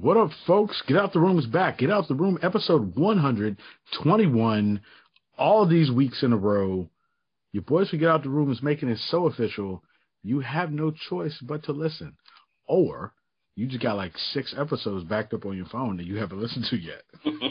What up, folks? Get Out the Room is back. Get Out the Room, episode 121. All these weeks in a row. Your boys who Get Out the Room is making it so official, you have no choice but to listen. Or you just got like 6 episodes backed up on your phone that you haven't listened to yet.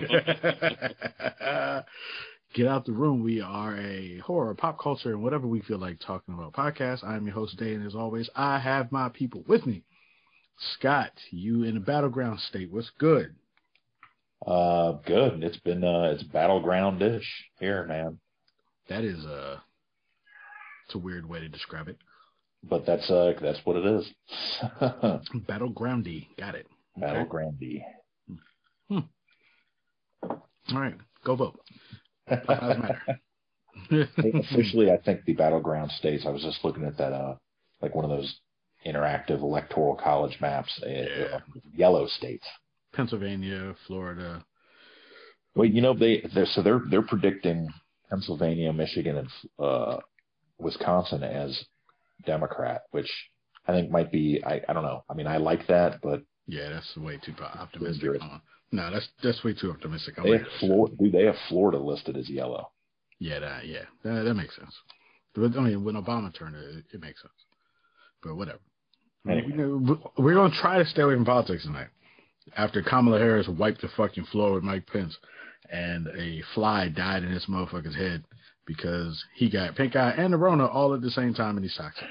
Get Out the Room. We are a horror, pop culture, and whatever we feel like talking about podcast. I'm your host, Day, and as always, I have my people with me. Scott, you in the battleground state. What's good? Good. It's been it's battleground-ish here, man. That is it's a weird way to describe it. But that's what it is. Battlegroundy. Got it. Battlegroundy. All right. Go vote. Doesn't matter. Officially, I think the battleground states. I was just looking at that, like one of those interactive electoral college maps. Yellow states. Pennsylvania, Florida. Well, you know they're predicting Pennsylvania, Michigan, and Wisconsin as Democrat, which I think might be. I don't know. I mean, I like that, but yeah, that's way too optimistic. No, that's way too optimistic. They have Florida listed as yellow. Yeah, that makes sense. I mean, when Obama turned it makes sense. But whatever. Anyway. We're going to try to stay away from politics tonight. After Kamala Harris wiped the fucking floor with Mike Pence and a fly died in this motherfucker's head because he got pink eye and the Rona all at the same time and he's toxic.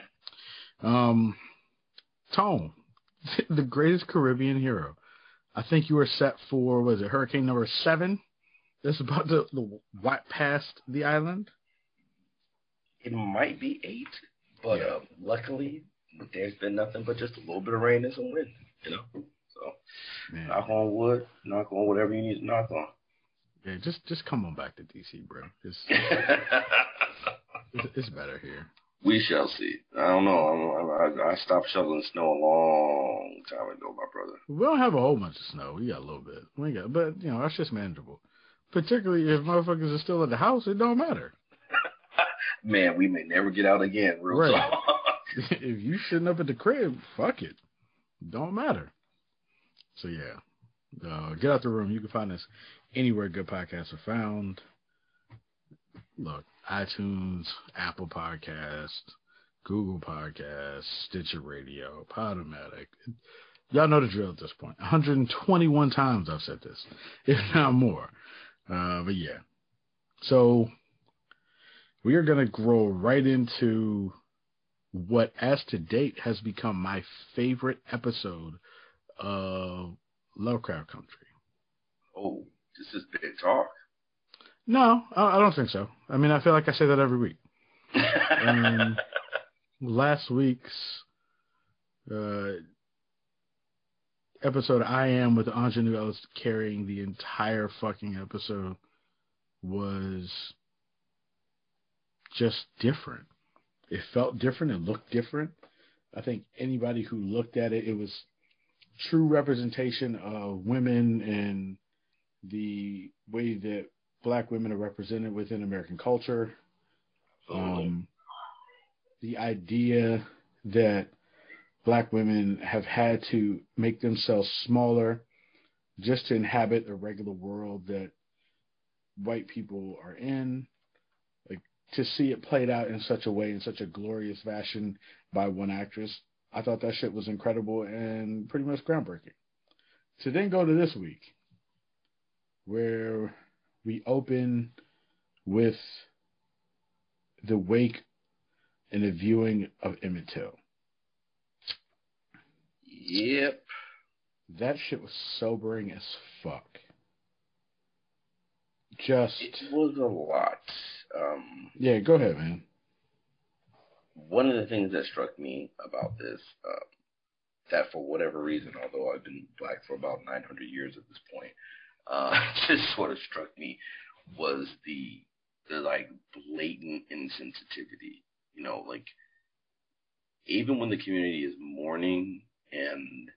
Tone, the greatest Caribbean hero. I think you were set for, was it hurricane number 7? That's about to wipe past the island? It might be 8, but yeah. Luckily, there's been nothing but just a little bit of rain and some wind, you know? So, man. Knock on wood, knock on whatever you need to knock on. Yeah, just come on back to D.C., bro. It's better here. We shall see. I don't know. I stopped shoveling snow a long time ago, my brother. We don't have a whole bunch of snow. We got a little bit. But, you know, that's just manageable. Particularly if motherfuckers are still at the house, it don't matter. Man, we may never get out again, real talk. If you sitting up at the crib, fuck it. Don't matter. So, yeah. Get Out the Room. You can find us anywhere good podcasts are found. Look, iTunes, Apple Podcasts, Google Podcasts, Stitcher Radio, Podomatic. Y'all know the drill at this point. 121 times I've said this, if not more. But yeah. So we are going to grow right into what, as to date, has become my favorite episode of Lovecraft Country. Oh, this is big talk. No, I don't think so. I mean, I feel like I say that every week. Last week's episode, I Am, with Ingenue Ellis carrying the entire fucking episode, was just different. It felt different. It looked different. I think anybody who looked at it, it was true representation of women and the way that Black women are represented within American culture. The idea that Black women have had to make themselves smaller just to inhabit a regular world that white people are in. Like, to see it played out in such a way, in such a glorious fashion by one actress, I thought that shit was incredible and pretty much groundbreaking. To then go to this week, where we open with the wake and the viewing of Emmett Till. Yep. That shit was sobering as fuck. It was a lot. Yeah, go ahead, man. One of the things that struck me about this, that for whatever reason, although I've been Black for about 900 years at this point, just sort of struck me, was the like blatant insensitivity. You know, like, even when the community is mourning and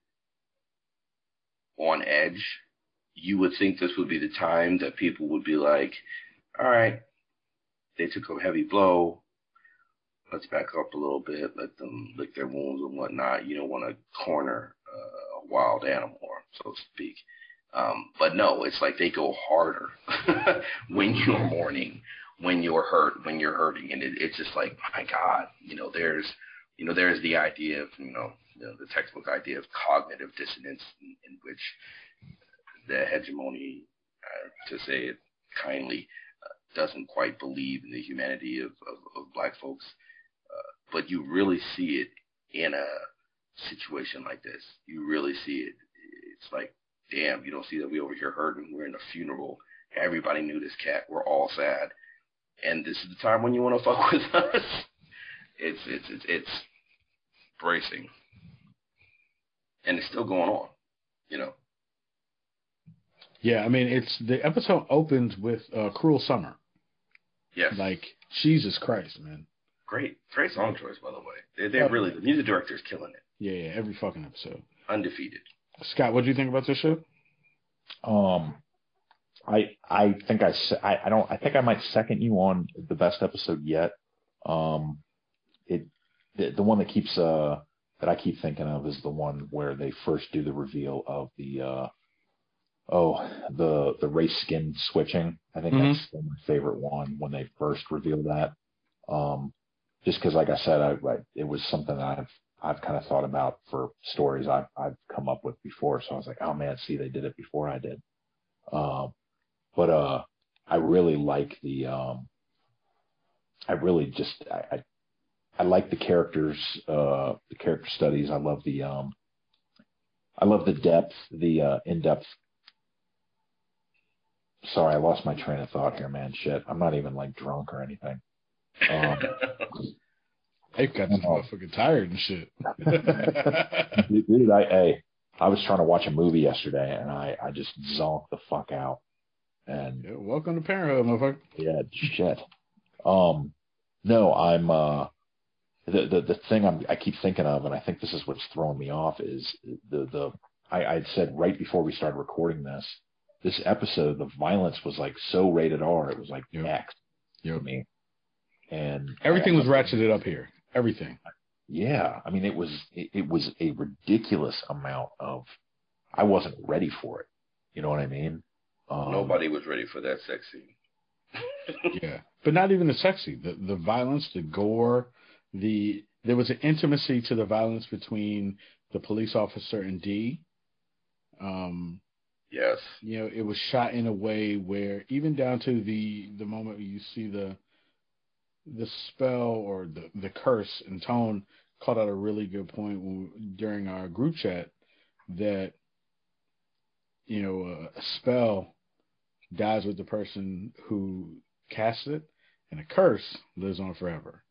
on edge, you would think this would be the time that people would be like, all right, they took a heavy blow. Let's back up a little bit. Let them lick their wounds and whatnot. You don't want to corner a wild animal or so to speak. But no, it's like they go harder when you're mourning, when you're hurt, when you're hurting, and it's just like, my God, there's the idea of the textbook idea of cognitive dissonance, in which the hegemony, to say it kindly, doesn't quite believe in the humanity of black folks, but you really see it in a situation like this. You really see it. It's like, damn, you don't see that we over here hurting. We're in a funeral. Everybody knew this cat. We're all sad, and this is the time when you want to fuck with us. It's bracing, and it's still going on. Yeah, I mean, the episode opens with "Cruel Summer." Yes. Like, Jesus Christ, man. Great song choice, by the way. They really, the music director is killing it. Yeah, every fucking episode. Undefeated. Scott, what do you think about this show? I think I think I might second you on the best episode yet. The one that keeps that I keep thinking of is the one where they first do the reveal of the race skin switching. I think that's still my favorite one, when they first reveal that. Just because, like I said, it was something that I've kind of thought about for stories I've come up with before. So I was like, oh man, see, they did it before I did. But I really like I like the characters, the character studies. I love the depth, the in-depth. Sorry, I lost my train of thought here, man. Shit, I'm not even like drunk or anything. They've got this motherfucking tired and shit. Dude, I was trying to watch a movie yesterday, and I just zonked the fuck out. And yeah, welcome to Parenthood, motherfucker. Yeah, shit. No, I'm the thing I keep thinking of, and I think this is what's throwing me off, is I'd said right before we started recording this episode, the violence was like so rated R, it was like X to me. And everything was ratcheted up here. Everything. Yeah, I mean, it was a ridiculous amount of. I wasn't ready for it. You know what I mean? Nobody was ready for that sex scene. Yeah, but not even the sexy. The violence, the gore, there was an intimacy to the violence between the police officer and D. Yes. It was shot in a way where, even down to the moment where you see the spell or the curse, and Tone called out a really good point during our group chat, that a spell dies with the person who casts it, and a curse lives on forever.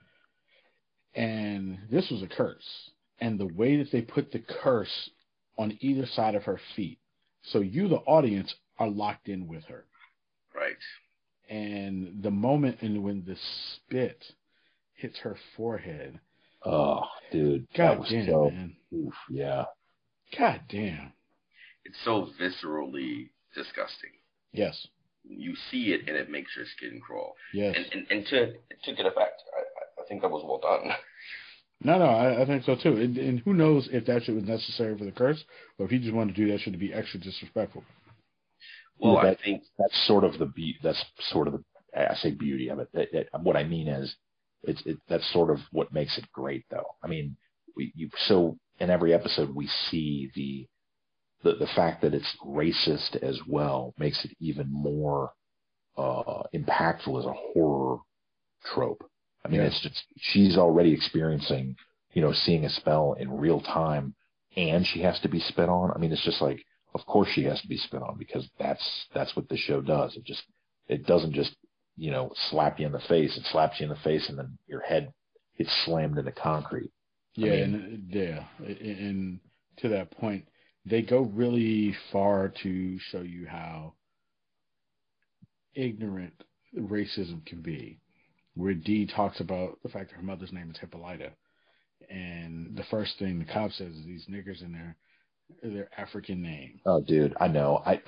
And this was a curse, and the way that they put the curse on either side of her feet, so you, the audience, are locked in with her. Right. And the moment when the spit hits her forehead. Oh, dude. God damn, man. Oof, yeah. God damn. It's so viscerally disgusting. Yes. You see it and it makes your skin crawl. Yes. And to get it back, I think that was well done. No, I think so too. And who knows if that shit was necessary for the curse, or if he just wanted to do that shit to be extra disrespectful. Well, I think that's sort of the I say beauty of it. What I mean is, that's sort of what makes it great, though. I mean, so in every episode we see the fact that it's racist as well makes it even more impactful as a horror trope. I mean, It's just, she's already experiencing, seeing a spell in real time, and she has to be spit on. I mean, it's just like, of course she has to be spit on, because that's what the show does. It doesn't just, slap you in the face. It slaps you in the face, and then your head gets slammed into concrete. Yeah, and to that point, they go really far to show you how ignorant racism can be. Where Dee talks about the fact that her mother's name is Hippolyta, and the first thing the cop says is, these niggers in their African name. Oh, dude, I know. I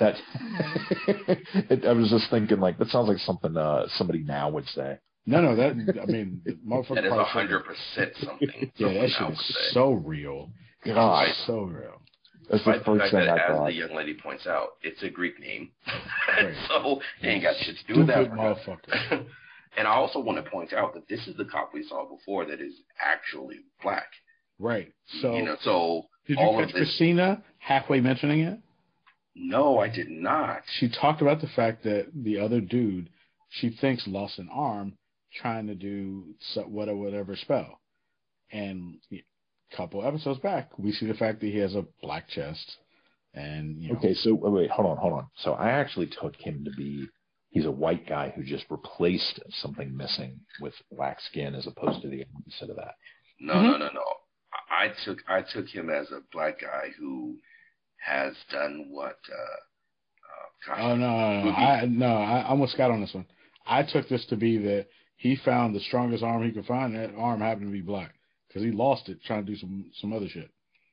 was just thinking, like, that sounds like something somebody now would say. No, that, I mean, motherfucker. That is 100% something. Yeah, that shit is so real. God, so real. That's the Despite the first fact thing that, I as thought. the young lady points out, it's a Greek name, Right. so they ain't got shit to do with that. Stupid motherfucker. And I also want to point out that this is the cop we saw before that is actually black. Right. So, You know, so did you all catch of this. Christina halfway mentioning it? No, I did not. She talked about the fact that the other dude, she thinks lost an arm trying to do whatever spell. And a couple episodes back, we see the fact that he has a black chest. And, you know, Okay, so wait, hold on. So I actually took him to be he's a white guy who just replaced something missing with black skin as opposed to the opposite of that. No. I took him as a black guy who has done what. Oh no! I'm with Scott on this one. I took this to be that he found the strongest arm he could find. That arm happened to be black because he lost it trying to do some other shit.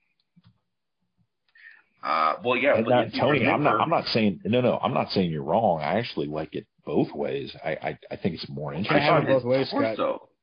Well, yeah, And but Tony, I'm not saying I'm not saying you're wrong. I actually like it both ways. I think it's more interesting. I have it both ways, Scott.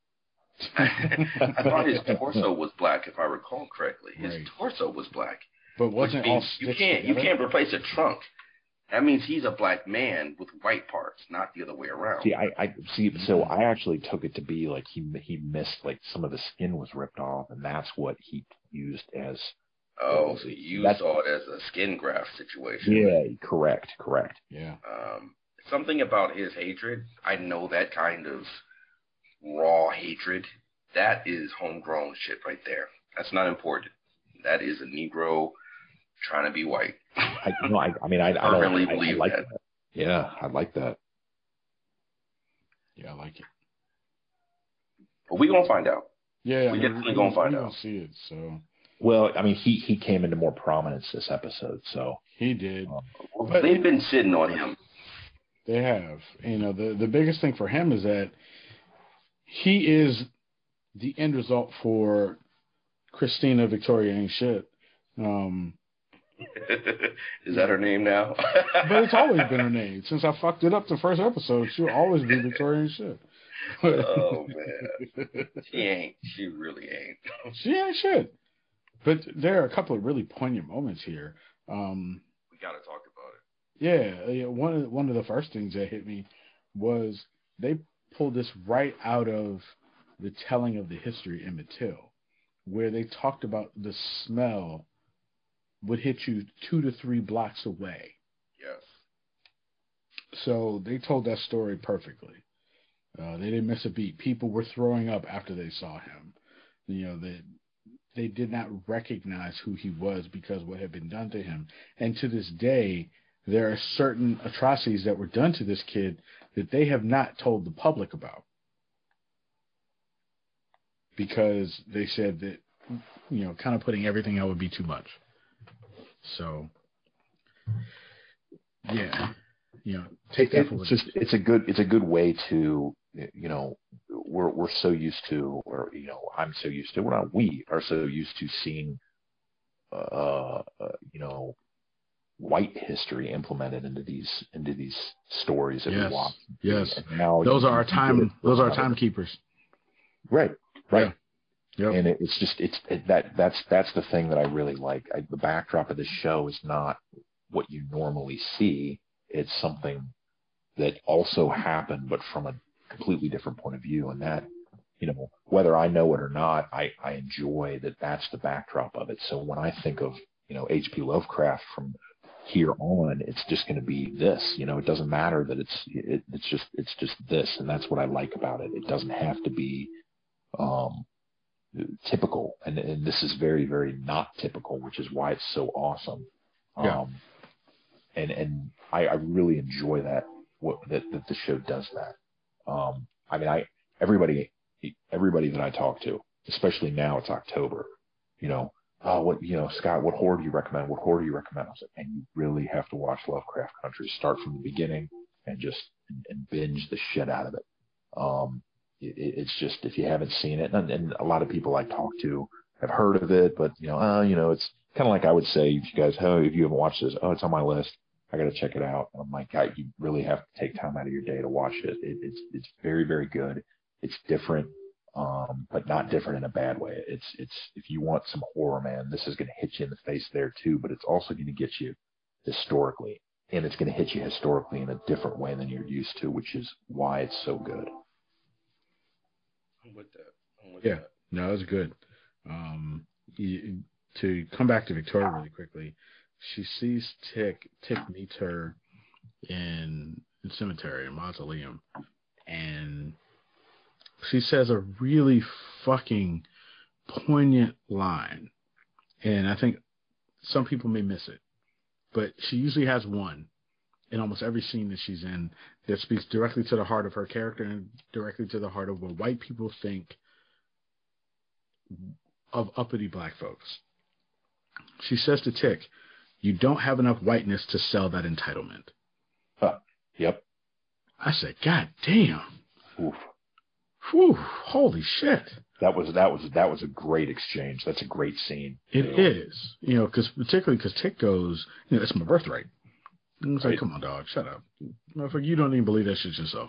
I thought his torso was black, if I recall correctly. His Right. torso was black. But wasn't all you can't replace a trunk. That means he's a black man with white parts, not the other way around. So I actually took it to be like he missed, like some of the skin was ripped off, and that's what he used as. Oh, so you saw it as a skin graft situation. Yeah, correct. Yeah. Something about his hatred, I know that kind of raw hatred, that is homegrown shit right there. That's not important. That is a Negro trying to be white. I really believe like that. Yeah, I like that. Yeah, I like it. But we're going to find out. Yeah, we definitely going to find out. We're going to see it, so. Well, I mean, he came into more prominence this episode, so. He did. But they've been sitting on him. They have. You know, the biggest thing for him is that he is the end result for Christina Victoria ain't shit. Is that her name now? But it's always been her name. Since I fucked it up the first episode, she'll always be Victoria ain't shit. Oh, man. She ain't. She really ain't. She ain't shit. But there are a couple of really poignant moments here. We got to talk about it. Yeah. One of the first things that hit me was they pulled this right out of the telling of the history in Emmett where they talked about the smell would hit you 2 to 3 blocks away. Yes. So they told that story perfectly. They didn't miss a beat. People were throwing up after they saw him. You know, they did not recognize who he was because what had been done to him. And to this day, there are certain atrocities that were done to this kid that they have not told the public about. Because they said that, you know, kind of putting everything out would be too much. So, yeah, you know, take that for what it's a good way to, you know, we're so used to, or, you know, I'm so used to, we are so used to seeing, you know, white history implemented into these stories that we watch. Yes. And now those are our timekeepers. Right. Yeah. Yep. And that's the thing that I really like. The backdrop of the show is not what you normally see. It's something that also happened, but from a completely different point of view. And that, you know, whether I know it or not, I enjoy that that's the backdrop of it. So when I think of, you know, H.P. Lovecraft from here on, it's just going to be this. You know, it doesn't matter that it's just this, and that's what I like about it. It doesn't have to be typical, and this is very, very not typical, which is why it's so awesome. And I really enjoy that the show does that. I mean, everybody that I talk to, especially now it's October, you know, Scott, what horror do you recommend? What horror do you recommend? I was like, and you really have to watch Lovecraft Country. Start from the beginning and just and binge the shit out of it. It's just, if you haven't seen it, and a lot of people I talk to have heard of it, but you know, it's kind of like I would say, if you guys, if you haven't watched this, it's on my list. I got to check it out. I'm like, you really have to take time out of your day to watch it. It's very, very good. It's different. but not different in a bad way. It's if you want some horror, man, this is going to hit you in the face there too, but it's also going to get you historically, and it's going to hit you historically in a different way than you're used to, which is why it's so good. I'm with that. Yeah, no, it's good. To come back to Victoria really quickly, she sees Tick meets her in the cemetery, in mausoleum, and she says a really fucking poignant line, and I think some people may miss it, but she usually has one in almost every scene that she's in that speaks directly to the heart of her character and directly to the heart of what white people think of uppity black folks. She says to Tick, "You don't have enough whiteness to sell that entitlement." Yep. I said, "God damn." Oof. Whew, holy shit. That was a great exchange. That's a great scene. It is, particularly because Tick goes, "It's my birthright." And it's like, come on, dog, shut up. Motherfucker, you don't even believe that shit yourself.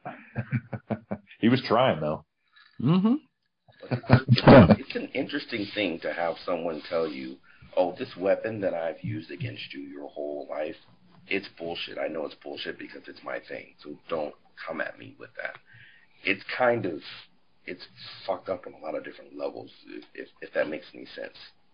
He was trying, though. Mm-hmm. It's an interesting thing to have someone tell you, "Oh, this weapon that I've used against you your whole life, it's bullshit. I know it's bullshit because it's my thing. So don't come at me with that." It's fucked up on a lot of different levels, if that makes any sense.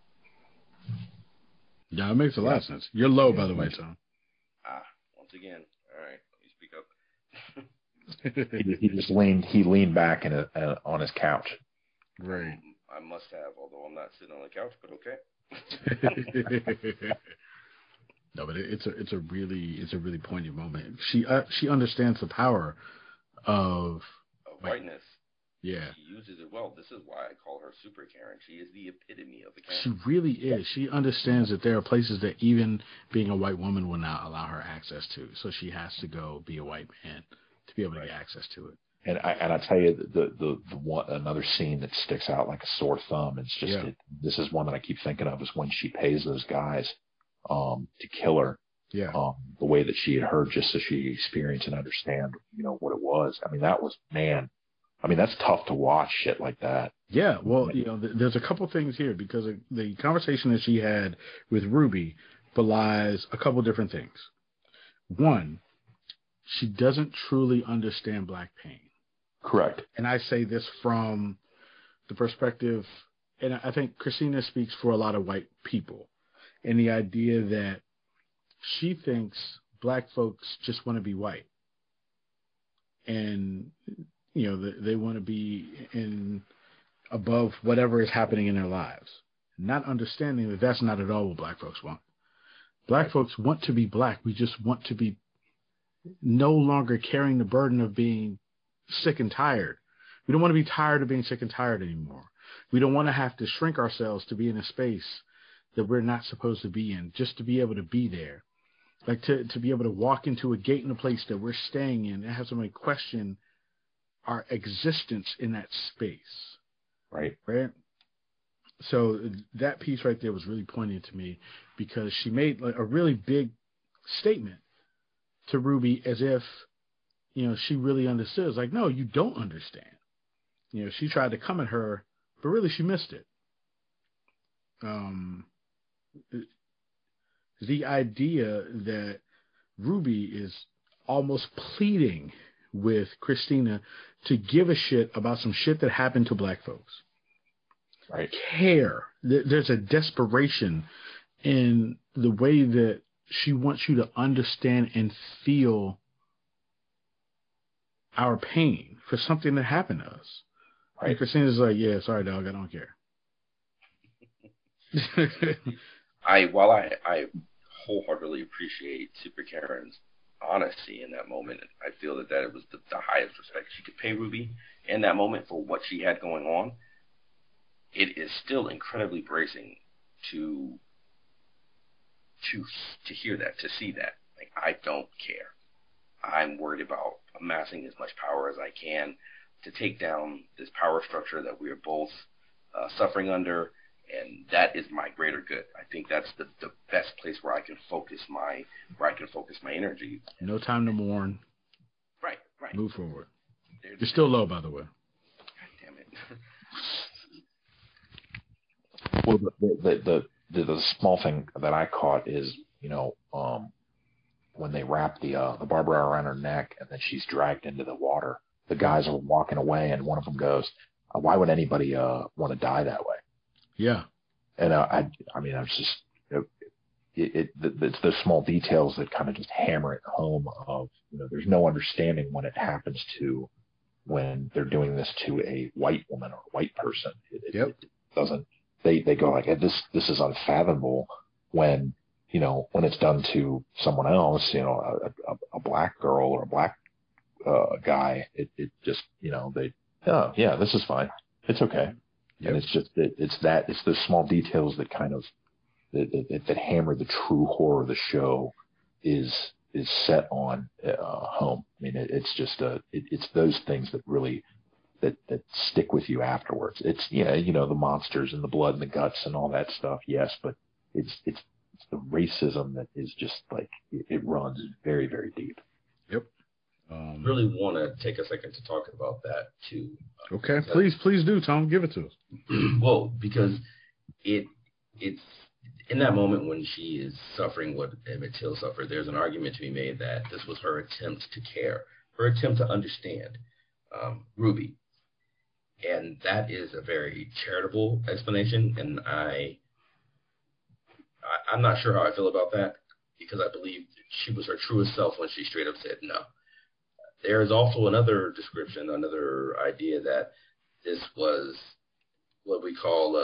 Yeah, it makes a lot of sense. You're low, by the way, Tom. Once again, all right, let me speak up. He just leaned back on his couch. Right. I must have, although I'm not sitting on the couch, but okay. No, but it's a really poignant moment. She understands the power of whiteness. Yeah. She uses it well. This is why I call her Super Karen. She is the epitome of the Karen. She really is. She understands that there are places that even being a white woman will not allow her access to. So she has to go be a white man to be able to get access to it. And I tell you, the one another scene that sticks out like a sore thumb. It's just this is one that I keep thinking of, is when she pays those guys to kill her. Yeah. The way that she had heard, just so she experienced and understand, what it was. I mean, that was, man. I mean, that's tough to watch shit like that. Yeah. Well, there's a couple things here, because the conversation that she had with Ruby belies a couple different things. One, she doesn't truly understand black pain. Correct. And I say this from the perspective, and I think Christina speaks for a lot of white people, and the idea that she thinks black folks just want to be white. And, they want to be above whatever is happening in their lives, not understanding that that's not at all what black folks want. Black folks want to be black. We just want to be no longer carrying the burden of being sick and tired. We don't want to be tired of being sick and tired anymore. We don't want to have to shrink ourselves to be in a space that we're not supposed to be in, just to be able to be there. Like to be able to walk into a gate in a place that we're staying in and have somebody question our existence in that space. Right. So that piece right there was really poignant to me, because she made a really big statement to Ruby, as if, she really understood. It's like, no, you don't understand. She tried to come at her, but really she missed it. The idea that Ruby is almost pleading with Christina to give a shit about some shit that happened to black folks. Right. Care. There's a desperation in the way that she wants you to understand and feel our pain for something that happened to us. Right. And Christina's like, yeah, sorry, dog, I don't care. While I wholeheartedly appreciate Super Karen's honesty in that moment, I feel that it was the highest respect she could pay Ruby in that moment for what she had going on. It is still incredibly bracing to hear that, to see that. Like, I don't care. I'm worried about amassing as much power as I can to take down this power structure that we are both suffering under, and that is my greater good. I think that's the best place where I can focus my energy. No time to mourn. Right. Move forward. You're still low, by the way. God damn it. Well, the small thing that I caught is, when they wrap the barbed wire around her neck and then she's dragged into the water, the guys are walking away and one of them goes, "Why would anybody want to die that way?" Yeah. And I was just, it's those small details that kind of just hammer it home of, there's no understanding when it happens when they're doing this to a white woman or a white person. It doesn't, they go like, this is unfathomable when it's done to someone else, a black girl or a black guy, it just, this is fine. It's okay. Yep. And it's just, it's those small details that kind of, that hammer the true horror of the show is set on home. I mean, it's just it's those things that really that stick with you afterwards. It's the monsters and the blood and the guts and all that stuff. Yes, but it's the racism that is just like it runs very, very deep. Yep. Really want to take a second to talk about that too. Okay, please do, Tom. Give it to us. Well, because it's in that moment when she is suffering what Emmett Till suffered, there's an argument to be made that this was her attempt to care, her attempt to understand Ruby. And that is a very charitable explanation, and I'm not sure how I feel about that, because I believe she was her truest self when she straight up said no. There is also another description, another idea that this was what we call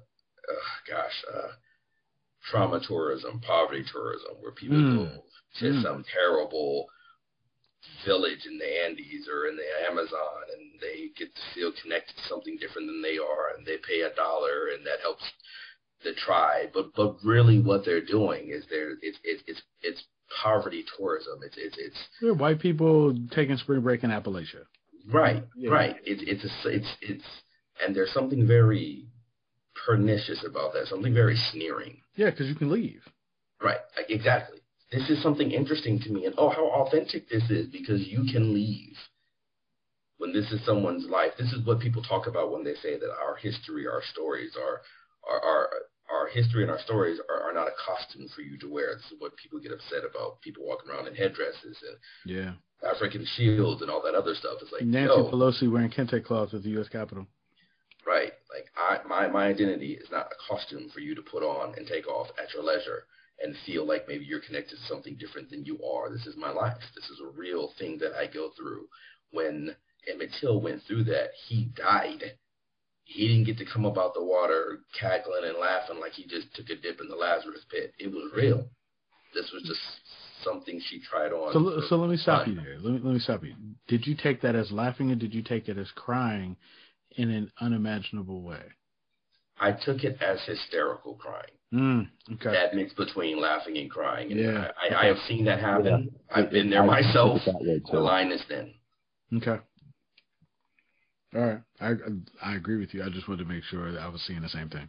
trauma tourism, poverty tourism, where people go to some terrible village in the Andes or in the Amazon, and they get to feel connected to something different than they are, and they pay $1, and that helps the tribe. But really, what they're doing is it's poverty tourism. It's white people taking spring break in Appalachia. Right, yeah. Right. It's and there's something very pernicious about that, something very sneering. Yeah, because you can leave. Right, exactly. This is something interesting to me, and how authentic this is, because you can leave when this is someone's life. This is what people talk about when they say that our history, our stories, our history and our stories are not a costume for you to wear. This is what people get upset about, people walking around in headdresses and African shields and all that other stuff. It's like Nancy Pelosi wearing kente cloths at the U.S. Capitol. Right. Like my identity is not a costume for you to put on and take off at your leisure and feel like maybe you're connected to something different than you are. This is my life. This is a real thing that I go through. When Emmett Till went through that, he died. He didn't get to come up out the water cackling and laughing like he just took a dip in the Lazarus pit. It was real. This was just something she tried on. So let me stop you there. Let me stop you. Did you take that as laughing, or did you take it as crying in an unimaginable way? I took it as hysterical crying. Okay. That mix between laughing and crying. And I have seen that happen. Yeah. I've been there myself. The line is thin. Okay. All right. I agree with you. I just wanted to make sure that I was seeing the same thing.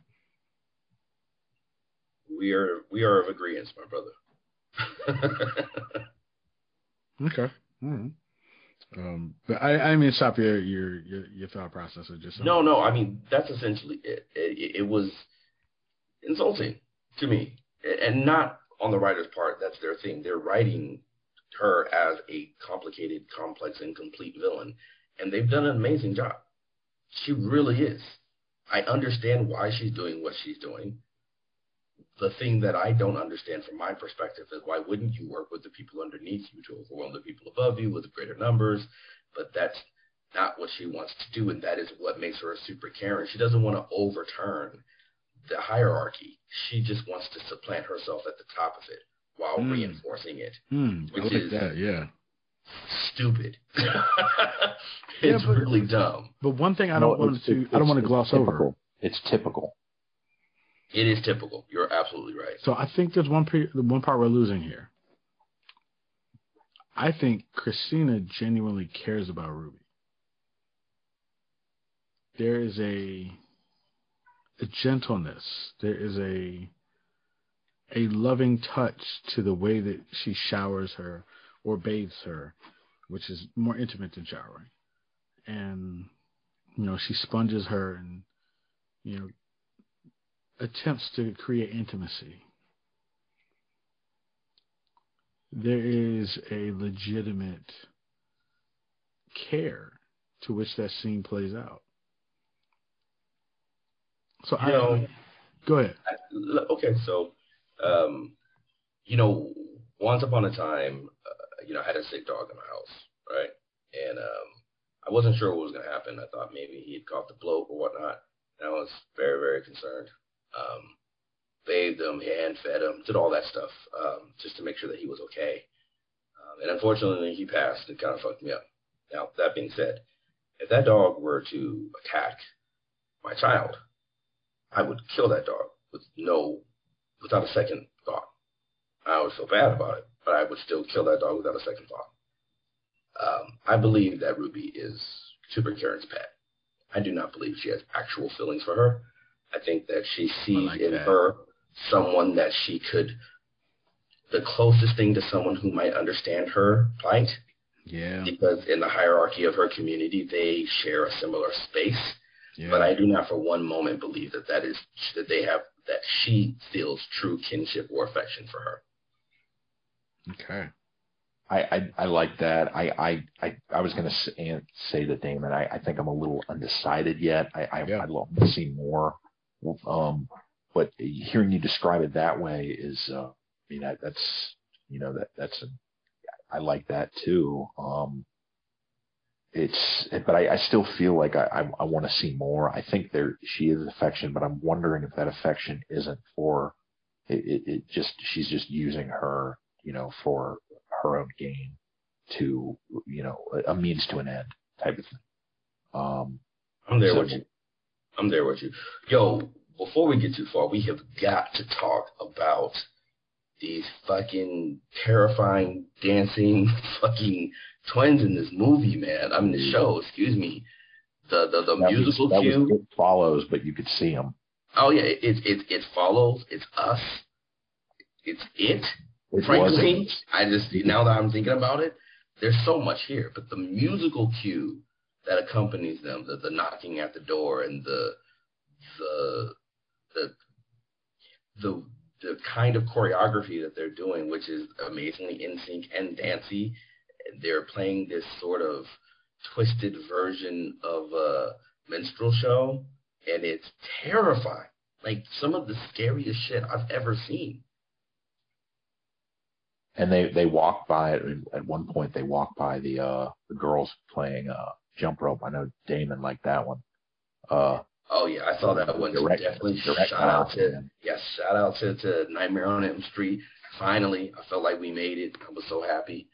We are of agreement, my brother. Okay. All right. But I mean, stop your thought process. Or just no. I mean, that's essentially it. It was insulting to me, and not on the writer's part. That's their thing. They're writing her as a complicated, complex, and complete villain, and they've done an amazing job. She really is. I understand why she's doing what she's doing. The thing that I don't understand from my perspective is, why wouldn't you work with the people underneath you to overwhelm the people above you with greater numbers? But that's not what she wants to do, and that is what makes her a super Karen. She doesn't want to overturn the hierarchy. She just wants to supplant herself at the top of it while reinforcing it, which is stupid. It's really dumb. But one thing I don't want to gloss over. It's typical. It is typical. You're absolutely right. So I think there's one part we're losing here. I think Christina genuinely cares about Ruby. There is a gentleness. There is a loving touch to the way that she showers her or bathes her, which is more intimate than showering. And she sponges her and, attempts to create intimacy. There is a legitimate care to which that scene plays out. So go ahead. Okay, so, once upon a time, I had a sick dog in my house, right? And I wasn't sure what was going to happen. I thought maybe he had caught the bloat or whatnot. And I was very, very concerned. Bathed him, hand fed him, did all that stuff just to make sure that he was okay. And unfortunately, he passed. It kind of fucked me up. Now, that being said, if that dog were to attack my child, I would kill that dog without a second thought. I would feel bad about it, but I would still kill that dog without a second thought. I believe that Ruby is Super Karen's pet. I do not believe she has actual feelings for her. I think that she sees her someone that she could, the closest thing to someone who might understand her plight. Yeah. Because in the hierarchy of her community, they share a similar space. Yeah. But I do not for one moment believe that she feels true kinship or affection for her. Okay. I like that. I was going to say to Damon, I think I'm a little undecided yet. I'd love to see more. But hearing you describe it that way is, I like that too. But I still feel like I want to see more. I think she is affection, but I'm wondering if that affection isn't for she's just using her, for her own gain to, a means to an end type of thing. I'm there with you. Yo, before we get too far, we have got to talk about these fucking terrifying dancing fucking twins in this movie, man. I mean, the show, excuse me. The musical cue. It follows, but you could see them. Oh yeah, it follows. It's us. It's it. Frankly, now that I'm thinking about it, there's so much here. But the musical cue that accompanies them, the knocking at the door and the kind of choreography that they're doing, which is amazingly in sync and dancey. They're playing this sort of twisted version of a minstrel show, and it's terrifying. Like some of the scariest shit I've ever seen. And they walk by at one point. They walk by the girls playing jump rope. I know Damon liked that one. Oh yeah, I saw that one. Definitely shout out to Nightmare on Elm Street. Finally, I felt like we made it. I was so happy.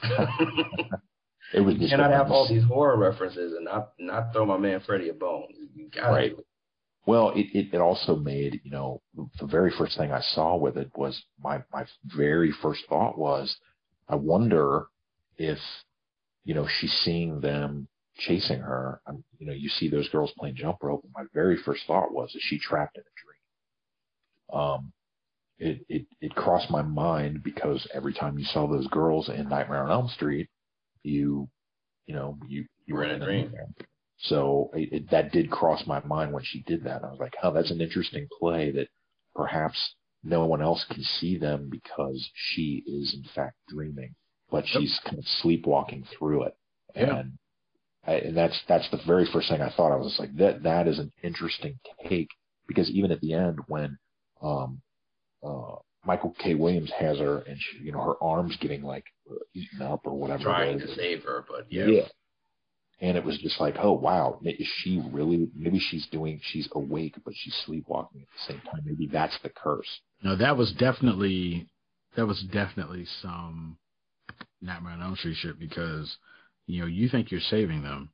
It was you cannot have all these horror references and not throw my man Freddy a bone. You gotta do it. Well, it also made, the very first thing I saw with it was my very first thought was, I wonder if, she's seeing them chasing her. You see those girls playing jump rope. And my very first thought was, is she trapped in a dream? It crossed my mind because every time you saw those girls in Nightmare on Elm Street, you were in a dream. So that did cross my mind when she did that. I was like, oh, that's an interesting play that perhaps no one else can see them because she is in fact dreaming, but she's kind of sleepwalking through it. Yeah. And that's the very first thing I thought. I was just like, that is an interesting take, because even at the end when Michael K. Williams has her and she, her arm's getting like eaten up or whatever, trying to save her, but yeah. And it was just like, oh wow, is she really? Maybe she's awake, but she's sleepwalking at the same time. Maybe that's the curse. No, that was definitely some Nightmare on Elm Street shit, because you think you're saving them,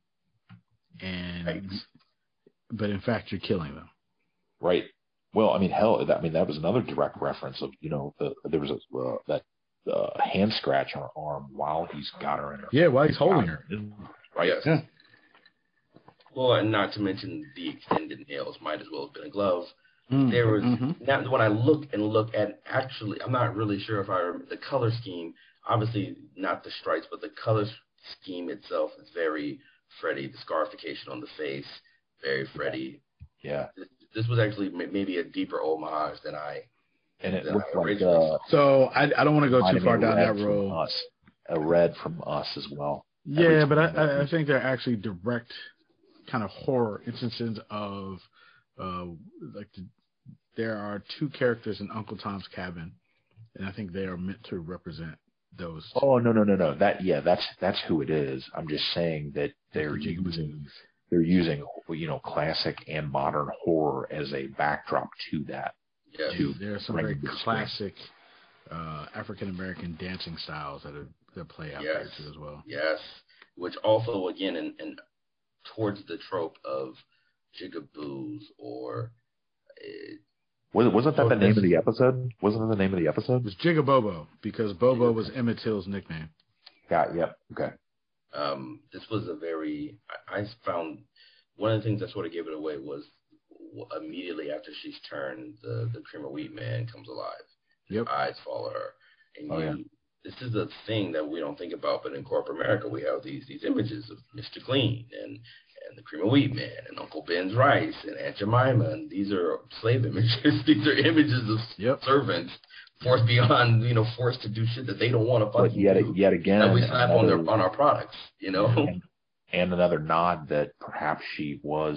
but in fact you're killing them. Right. Well, I mean, hell, that was another direct reference of there was that hand scratch on her arm while he's got her in her. Yeah, while he's holding her. Right. Yes. Yeah. Well, and not to mention the extended nails might as well have been a glove. There was now when I look at, actually, I'm not really sure if I remember the color scheme. Obviously, not the stripes, but the color scheme itself is very Freddy, the scarification on the face, very Freddy. Yeah. This was actually maybe a deeper homage than I. And it than looked I like originally. So I don't want to go too reminded me far of down Red that from road. Us. A Red from Us as well. Yeah, but I think they're actually direct kind of horror instances of there are two characters in Uncle Tom's Cabin, and I think they are meant to represent those two. Oh no. That's who it is. I'm just saying that they're using classic and modern horror as a backdrop to that. Yes. There are some very classic African American dancing styles that play out there too as well. Yes, which also again and towards the trope of jigaboos or. Wasn't that the name of the episode? Wasn't that the name of the episode? It was Jigabobo, because Bobo was Emmett Till's nickname. Yep. Okay. This was I found one of the things that sort of gave it away was immediately after she's turned, the cream of wheat man comes alive. Yep. Eyes follow her. And this is a thing that we don't think about, but in corporate America, we have these images of Mr. Clean and the cream of wheat man and Uncle Ben's rice and Aunt Jemima, and these are slave images. These are images of servants forced forced to do shit that they don't want to fucking do. Yet again, that we slap on our products, And another nod that perhaps she was,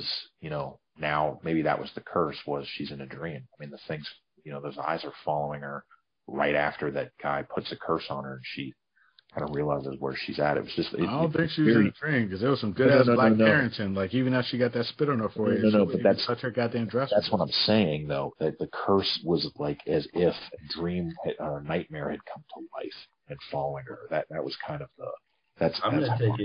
now maybe that was the curse, was she's in a dream. I mean, the things, those eyes are following her right after that guy puts a curse on her, and she kind of realizes where she's at. It was just. I don't think she was in a dream, because there was some good ass black parenting. Like, even after she got that spit on her forehead, but that's touch her goddamn dress. That's what I'm saying, though. That the curse was like as if a dream or a nightmare had come to life and following her. That was kind of the. I'm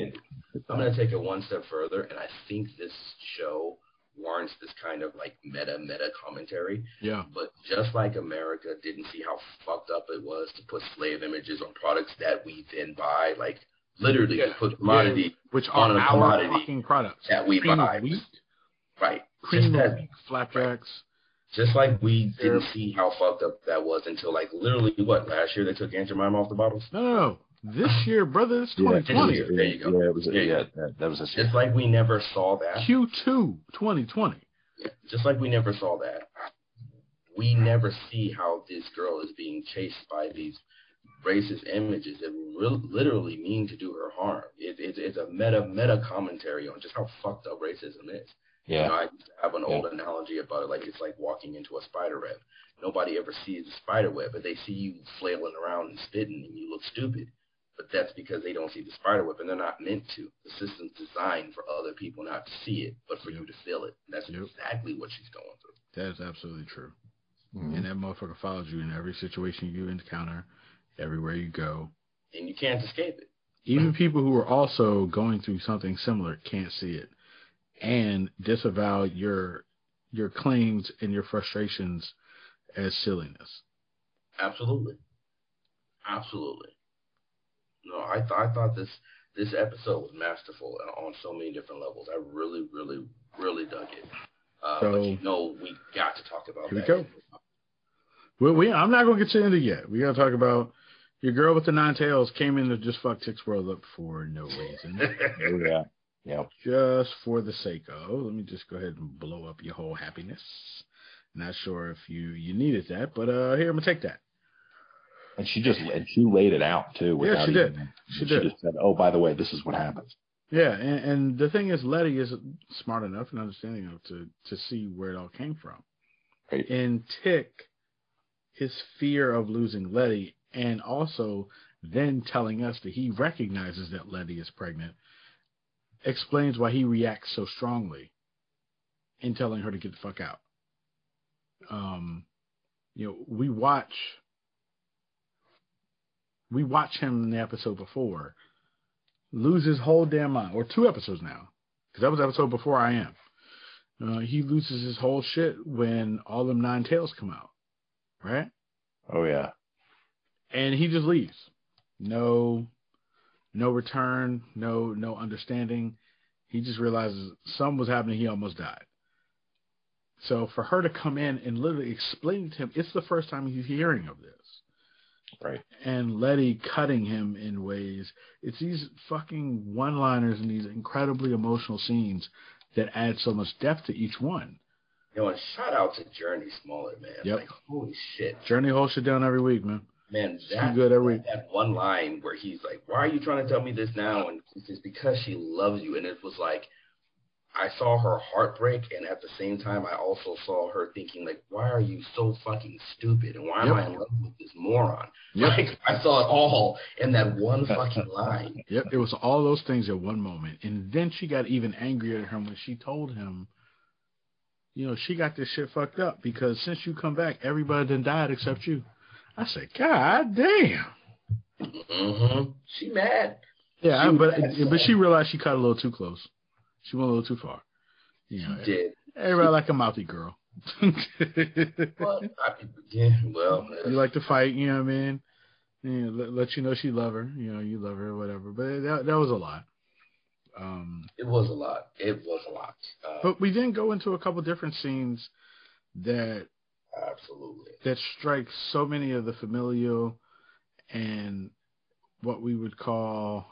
gonna take it one step further, and I think this show warrants this kind of like meta commentary. Yeah. But just like America didn't see how fucked up it was to put slave images on products that we then buy, like literally to put commodity which on are a our commodity fucking products that we cream buy. Of wheat, right. Cream of wheat, flapjacks. Just like we didn't see how fucked up that was until like literally last year they took Aunt Jemima off the bottles. No. This year, brother, it's 2020. There you go. That was this year. Just like we never saw that. Q2 2020. Yeah, just like we never saw that. We never see how this girl is being chased by these racist images that literally mean to do her harm. It's a meta commentary on just how fucked up racism is. Yeah. I used to have an old analogy about it, like it's like walking into a spider web. Nobody ever sees the spider web, but they see you flailing around and spitting, and you look stupid. But that's because they don't see the spider web, and they're not meant to. The system's designed for other people not to see it, but for you to feel it. And that's exactly what she's going through. That is absolutely true. Mm-hmm. And that motherfucker follows you in every situation you encounter, everywhere you go. And you can't escape it. Even people who are also going through something similar can't see it and disavow your claims and your frustrations as silliness. Absolutely. No, I thought this episode was masterful on so many different levels. I really, really, really dug it. But we got to talk about that. Here we go. I'm not going to get to into it yet. We got to talk about your girl with the 9 tails came in to just fuck Tick's world up for no reason. Yeah. Just for the sake of. Let me just go ahead and blow up your whole happiness. Not sure if you needed that, but here, I'm going to take that. And she laid it out too. Yeah, she did. She just said, "Oh, by the way, this is what happens." Yeah, and the thing is, Letty is smart enough and understanding enough to see where it all came from. Right. And Tick, his fear of losing Letty, and also then telling us that he recognizes that Letty is pregnant, explains why he reacts so strongly in telling her to get the fuck out. We watch him in the episode before lose his whole damn mind, or 2 episodes now, because that was the episode before I Am. He loses his whole shit when all them 9 tails come out, right? Oh yeah. And he just leaves. No return, no understanding. He just realizes something was happening. He almost died. So for her to come in and literally explain to him, it's the first time he's hearing of this. Right. And Letty cutting him in ways. It's these fucking one-liners and these incredibly emotional scenes that add so much depth to each one. And shout out to Journey Smollett, man. Yep. Like, holy shit. Journey holds shit down every week, man. Man, that one line where he's like, why are you trying to tell me this now? And it's because she loves you. And it was like, I saw her heartbreak, and at the same time, I also saw her thinking, like, why are you so fucking stupid? And why am I in love with this moron? Like, I saw it all in that one fucking line. Yep, it was all those things at one moment. And then she got even angrier at him when she told him, she got this shit fucked up because since you come back, everybody done died except you. I said, God damn. Mm-hmm. She mad. Yeah, but she realized she cut a little too close. She went a little too far. She did. Everybody like a mouthy girl. Well, you like to fight, you know what I mean? Let you know she love her. You love her or whatever. But that was a lot. It was a lot. But we then go into a couple different scenes that absolutely that strike so many of the familial and what we would call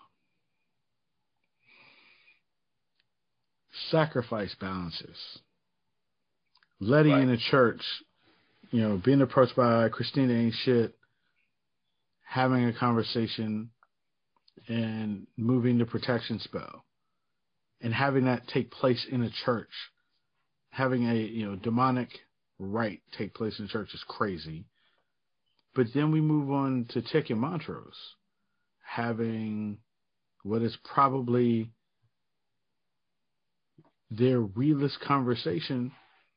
sacrifice balances. Letty in a church, being approached by Christina ain't shit, having a conversation and moving the protection spell and having that take place in a church, having a demonic rite take place in church is crazy. But then we move on to Tick and Montrose having what is probably their realest conversation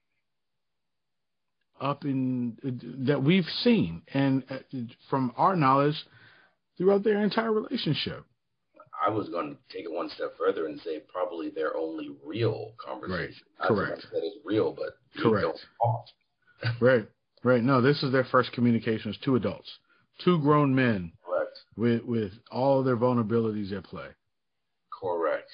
that we've seen, and from our knowledge, throughout their entire relationship. I was going to take it one step further and say probably their only real conversation. Right. Correct. That is real, but correct. Right. No, this is their first communication as two adults, two grown men. Correct. With all of their vulnerabilities at play. Correct.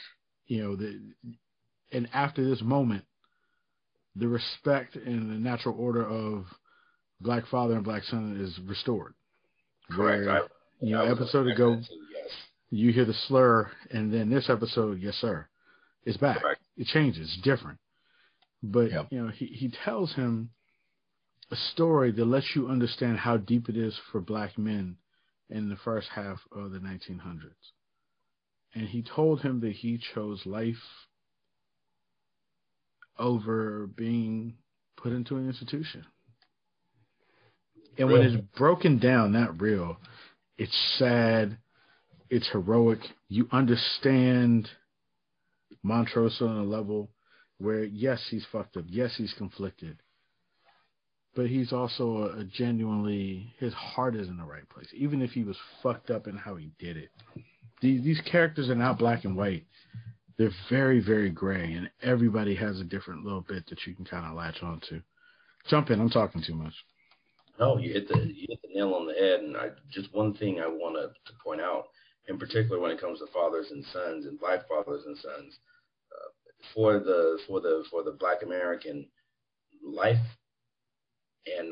And after this moment, the respect and the natural order of black father and black son is restored. Correct. Episode ago, you hear the slur, and then this episode, yes, sir, it's back. Correct. It changes, it's different. But, he tells him a story that lets you understand how deep it is for black men in the first half of the 1900s. And he told him that he chose life over being put into an institution. And when it's broken down that real, it's sad, it's heroic. You understand Montrose on a level where, yes, he's fucked up. Yes, he's conflicted. But he's also a genuinely, his heart is in the right place. Even if he was fucked up in how he did it. These characters are not black and white. They're very, very gray, and everybody has a different little bit that you can kind of latch on to. Jump in. I'm talking too much. No, you hit the nail on the head, and just one thing I want to point out, in particular when it comes to fathers and sons and black fathers and sons, for the Black American life and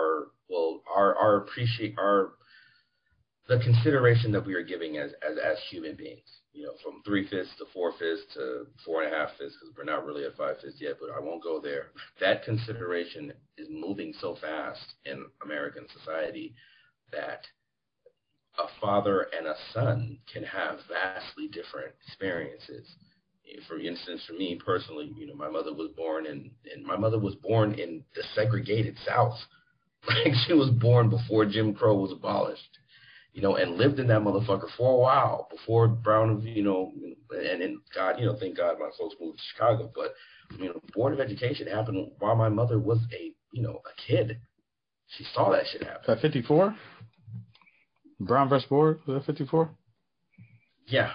the consideration that we are giving as human beings. From 3 fists to 4 fists to 4.5 fists, because we're not really at 5 fists yet, but I won't go there. That consideration is moving so fast in American society that a father and a son can have vastly different experiences. For instance, for me personally, my mother was born in the segregated South. Like, she was born before Jim Crow was abolished. And lived in that motherfucker for a while before Brown, and then God, thank God my folks moved to Chicago. But, Board of Education happened while my mother was a kid. She saw that shit happen. At 54? Brown versus Board, was that 54? Yeah.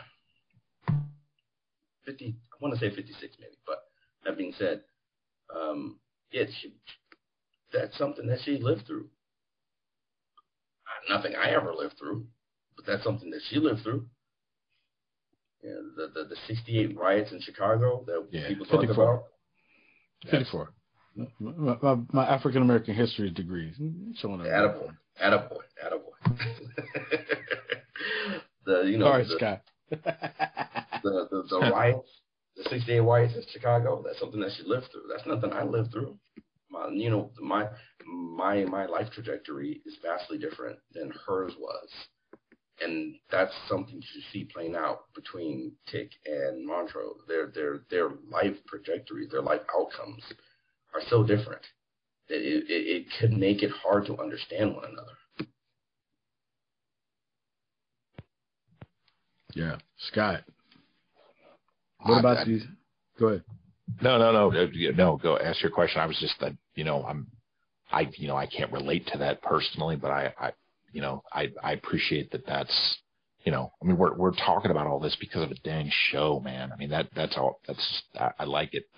50, I want to say 56 maybe. But that being said, that's something that she lived through. Nothing I ever lived through, but that's something that she lived through. The 68 riots in Chicago that people talk 54. About. 54. My African American history degree. Attaboy. All right, Scott. the riots, the 6-day riots in Chicago. That's something that she lived through. That's nothing I lived through. My life trajectory is vastly different than hers was, and that's something you see playing out between Tick and Montrose. Their life trajectories, their life outcomes are so different that it could make it hard to understand one another. Yeah, Scott. What about you? Go ahead. No. Go ask your question. I was just that I can't relate to that personally, but I appreciate that. That's we're talking about all this because of a dang show, man. I mean that's all. That's I like it.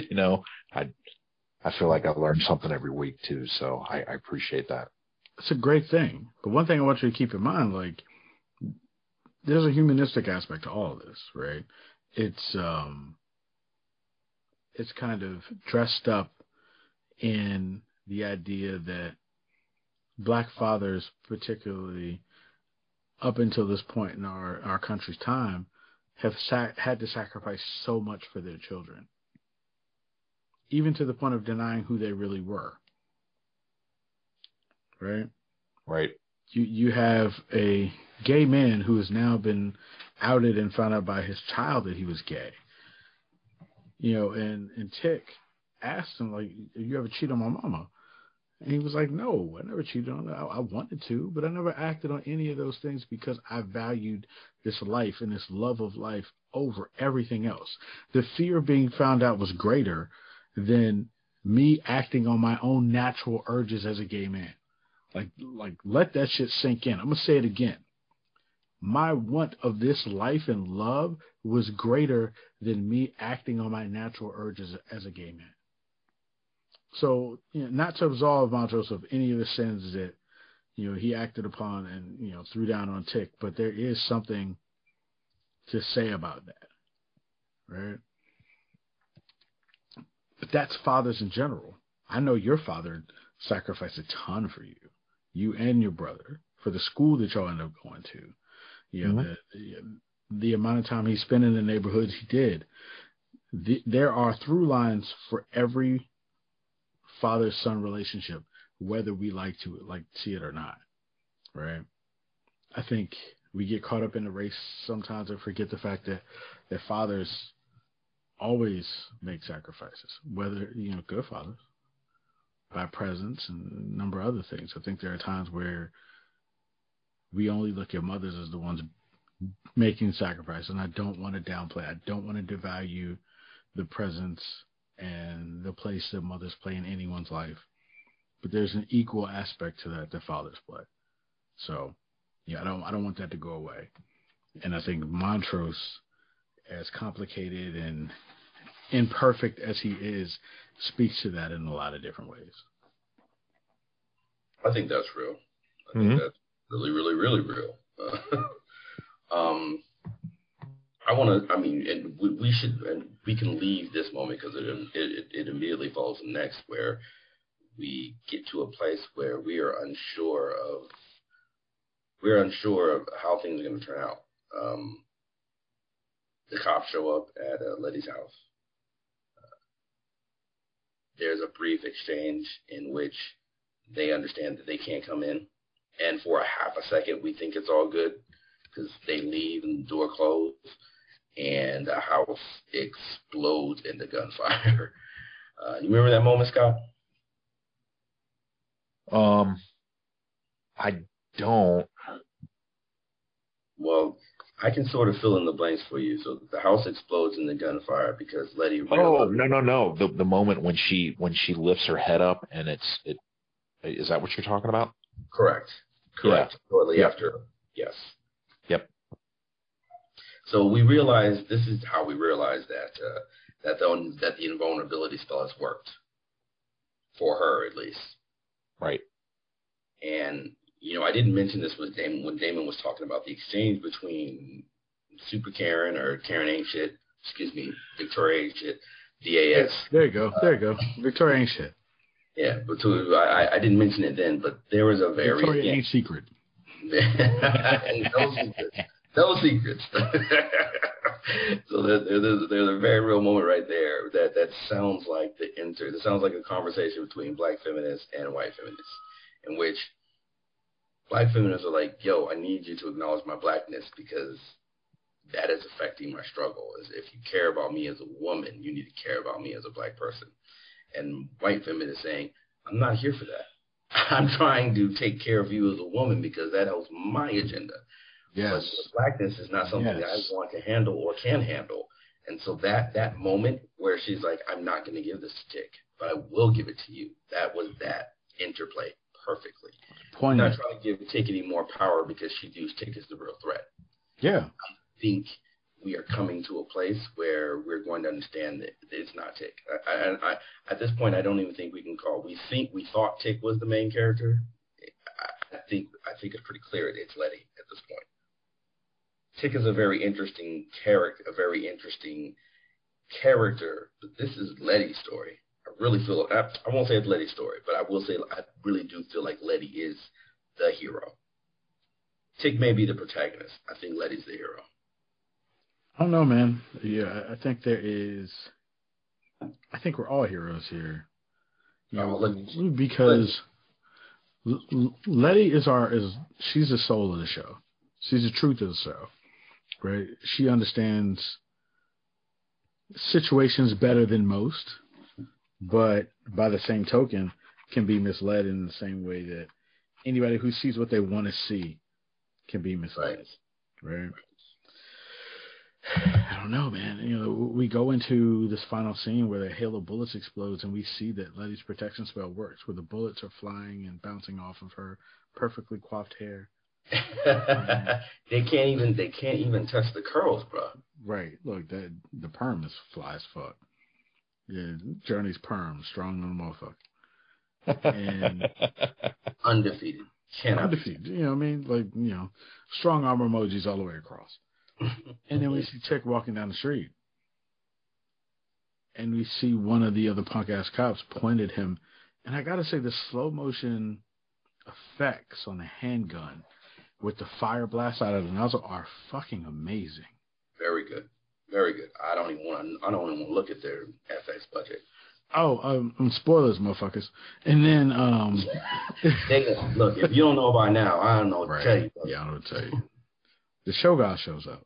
I feel like I learn something every week too, so I appreciate that. It's a great thing, but one thing I want you to keep in mind, like, there's a humanistic aspect to all of this, right? It's kind of dressed up in the idea that black fathers, particularly up until this point in our country's time, have had to sacrifice so much for their children, even to the point of denying who they really were. Right? Right. You have a gay man who has now been outed and found out by his child that he was gay. And Tick asked him, like, you ever cheat on my mama? And he was like, no, I never cheated on her. I wanted to, but I never acted on any of those things because I valued this life and this love of life over everything else. The fear of being found out was greater than me acting on my own natural urges as a gay man. Like, let that shit sink in. I'm going to say it again. My want of this life and love was greater than me acting on my natural urges as a gay man. So, not to absolve Montrose of any of the sins that, he acted upon and, threw down on Tick, but there is something to say about that, right? But that's fathers in general. I know your father sacrificed a ton for you. You and your brother, for the school that y'all end up going to. The amount of time he spent in the neighborhoods he did. There are through lines for every father-son relationship, whether we like to see it or not, right? I think we get caught up in the race sometimes and forget the fact that fathers always make sacrifices, whether, good fathers, by presence and a number of other things. I think there are times where we only look at mothers as the ones making sacrifice, and I don't want to downplay. I don't want to devalue the presence and the place that mothers play in anyone's life, but there's an equal aspect to that fathers play. So, I don't want that to go away. And I think Montrose, as complicated and imperfect as he is, speaks to that in a lot of different ways. I think that's real. I think that's really, really, really real. We can leave this moment because it immediately falls next, where we get to a place where we are unsure of how things are going to turn out. The cops show up at Letty's house. There's a brief exchange in which they understand that they can't come in, and for a half a second we think it's all good because they leave and the door closed, and the house explodes into gunfire. You remember that moment, Scott? I don't. Well, I can sort of fill in the blanks for you. So the house explodes in the gunfire because Letty. Oh, no. The moment when she lifts her head up and is that what you're talking about? Correct. Yeah. Shortly after. Yes. Yep. So we realized, this is how we realized that the invulnerability spell has worked for her, at least. Right. And I didn't mention this with Damon when Damon was talking about the exchange between Super Karen or Karen Ain't Shit, Victoria Ain't Shit, DAS. There you go. Victoria Ain't Shit. Yeah, but I didn't mention it then, but there was a very Victoria Ain't Secret. No secrets. No secrets. So there's a very real moment right there that sounds like that sounds like a conversation between black feminists and white feminists, in which black feminists are like, yo, I need you to acknowledge my blackness because that is affecting my struggle. As if you care about me as a woman, you need to care about me as a black person. And white feminists saying, I'm not here for that. I'm trying to take care of you as a woman because that helps my agenda. Yes. But blackness is not something that I want to handle or can handle. And so that moment where she's like, I'm not going to give this to Tick, but I will give it to you. That was that interplay perfectly. I'm not trying to give Tick any more power because she views Tick as the real threat. Yeah. I think we are coming to a place where we're going to understand that it's not Tick. I at this point, I don't even think we can call. We thought Tick was the main character. I think it's pretty clear it's Letty at this point. Tick is a very interesting character, but this is Letty's story. I really feel, I won't say it's Letty's story, but I will say I really do feel like Letty is the hero. Tick may be the protagonist. I think Letty's the hero. I don't know, man. Yeah, I think we're all heroes here. Because Letty she's the soul of the show. She's the truth of the show, right? She understands situations better than most, but by the same token, can be misled in the same way that anybody who sees what they want to see can be misled, right? I don't know, man. We go into this final scene where the hail of bullets explodes, and we see that Letty's protection spell works, where the bullets are flying and bouncing off of her perfectly coiffed hair. They can't even touch the curls, bro. Right. Look, the perm is fly as fuck. Yeah, Journey's perm, strong on the motherfucker. And undefeated. Undefeated. You know what I mean? Like, strong arm emojis all the way across. And then we see Tick walking down the street. And we see one of the other punk ass cops point at him. And I gotta say, the slow motion effects on the handgun with the fire blast out of the nozzle are fucking amazing. Very good. Very good. I don't even want to look at their FX budget. Oh, spoilers, motherfuckers. And then, look, if you don't know by now, I don't know what to tell you. Yeah, I don't know what to tell you. The Shogun shows up.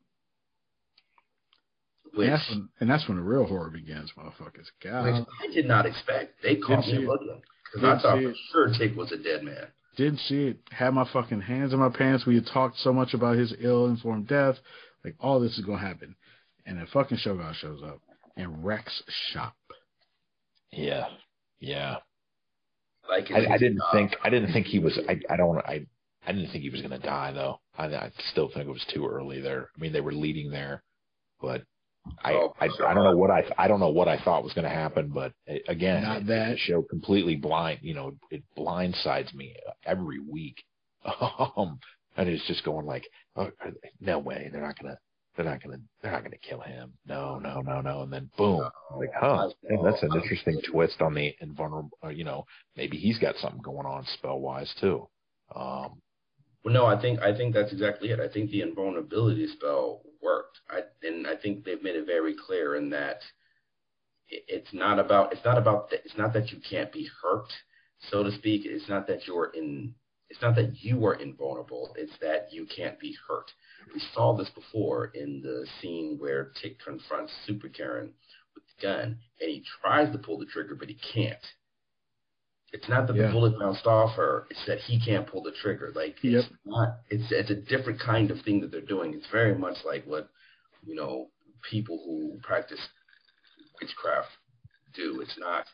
And that's when the real horror begins, motherfuckers. God. Which I did not expect. They caught me looking. Because I thought for sure Tick was a dead man. Didn't see it. Had my fucking hands in my pants. We had talked so much about his ill-informed death. Like, all this is going to happen. And the fucking Shogun shows up and wrecks shop. Yeah. Yeah. Like I didn't think he was I didn't think he was going to die, though. I still think it was too early there. I mean, they were leading there, but I don't know what I thought was going to happen. But again, the show completely blind. It blindsides me every week, and it's just going like, oh, no way, they're not gonna kill him. No, and then boom, like, that's an interesting twist on the invulnerable. Maybe he's got something going on spell wise too. Well, no, I think that's exactly it. I think the invulnerability spell worked. I think they've made it very clear in that it's not that you can't be hurt, so to speak. It's not that you are invulnerable. It's that you can't be hurt. We saw this before in the scene where Tick confronts Super Karen with the gun, and he tries to pull the trigger, but he can't. It's not that the bullet bounced off her. It's that he can't pull the trigger. Like, it's not. It's a different kind of thing that they're doing. It's very much like what people who practice witchcraft do. It's not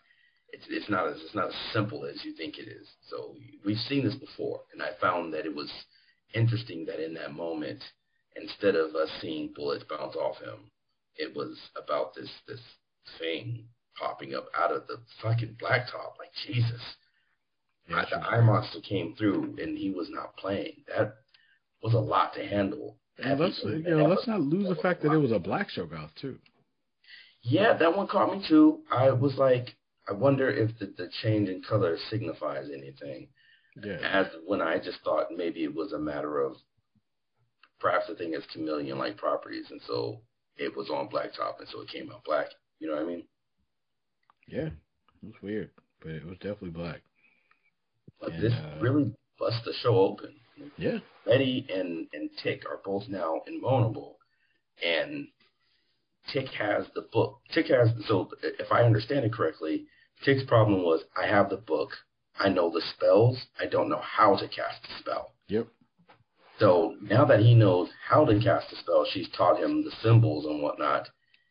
as simple as you think it is. So we've seen this before, and I found that it was interesting that in that moment, instead of us seeing bullets bounce off him, it was about this thing popping up out of the fucking blacktop. Like, Jesus. Yeah, the eye monster came through, and he was not playing. That was a lot to handle. And let's not lose the fact that it was a black Shogun, too. Yeah, that one caught me, too. I was like, I wonder if the change in color signifies anything. Yeah. As when I just thought maybe it was a matter of perhaps the thing is chameleon-like properties, and so it was on blacktop, and so it came out black. You know what I mean? Yeah. It was weird, but it was definitely black. But this really busts the show open. Yeah. Betty and Tick are both now invulnerable, and Tick has the book. So if I understand it correctly, Tick's problem was I have the book, I know the spells, I don't know how to cast the spell. Yep. So now that he knows how to cast the spell, she's taught him the symbols and whatnot.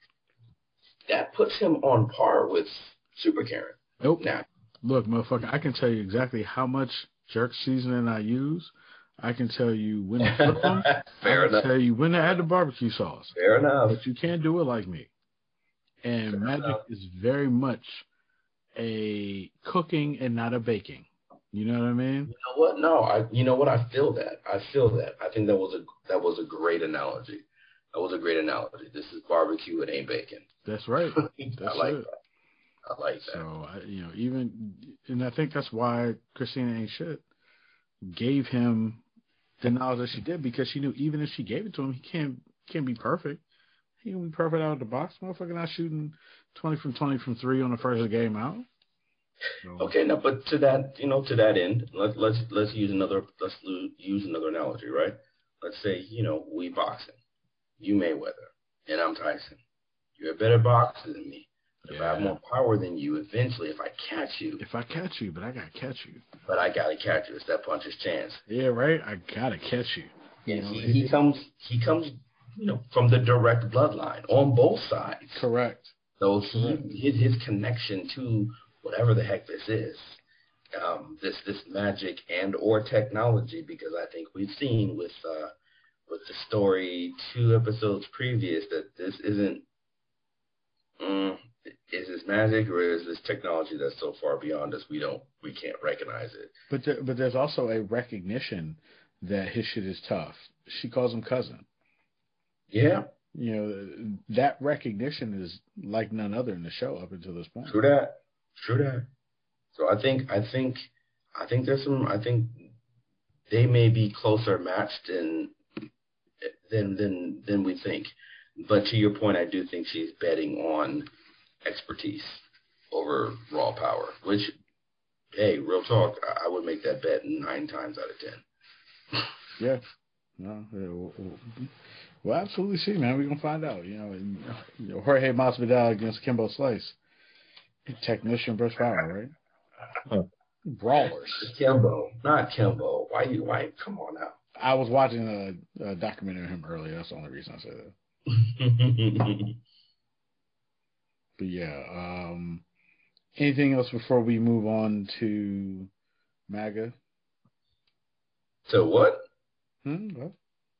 That puts him on par with Super Karen. Nope. Now, look, motherfucker, I can tell you exactly how much jerk seasoning I use. I can tell you when to cook them. Fair enough. I can tell you when to add the barbecue sauce. Fair enough. But you can't do it like me. And Fair magic enough. is very much a cooking and not a baking. You know what I mean? You know what? No, you know what? I feel that. I think that was a great analogy. That was a great analogy. This is barbecue. It ain't bacon. That's right. That's I like it. that. I like that. So, and I think that's why Christina Ain't Shit gave him the knowledge that she did, because she knew even if she gave it to him, he can't be perfect. He can be perfect out of the box. Motherfucker not shooting 20 from 3 on the first game out. So. Okay, now, but to that end, let's use another analogy, right? Let's say, we boxing. You Mayweather, and I'm Tyson. You're a better boxer than me. If I have more power than you, eventually, if I catch you, but I gotta catch you. But I gotta catch you. It's that puncher's chance. Yeah, right. I gotta catch you. And he comes, from the direct bloodline on both sides. Correct. So his connection to whatever the heck this is, this magic and or technology, because I think we've seen with the story 2 episodes previous that this isn't. Is this magic or is this technology that's so far beyond us we can't recognize it? But there's also a recognition that his shit is tough. She calls him cousin. Yeah. That recognition is like none other in the show up until this point. True that. So I think they may be closer matched than we think. But to your point, I do think she's betting on expertise over raw power, which, hey, real talk, I would make that bet 9 times out of 10. Yeah. No, we'll absolutely see, man. We're going to find out. Jorge Masvidal against Kimbo Slice. Technician versus power, right? Huh. Brawlers. Kimbo, not Kimbo. Why? Come on now. I was watching a documentary of him earlier. That's the only reason I said that. But yeah, anything else before we move on to MAGA? So what? What?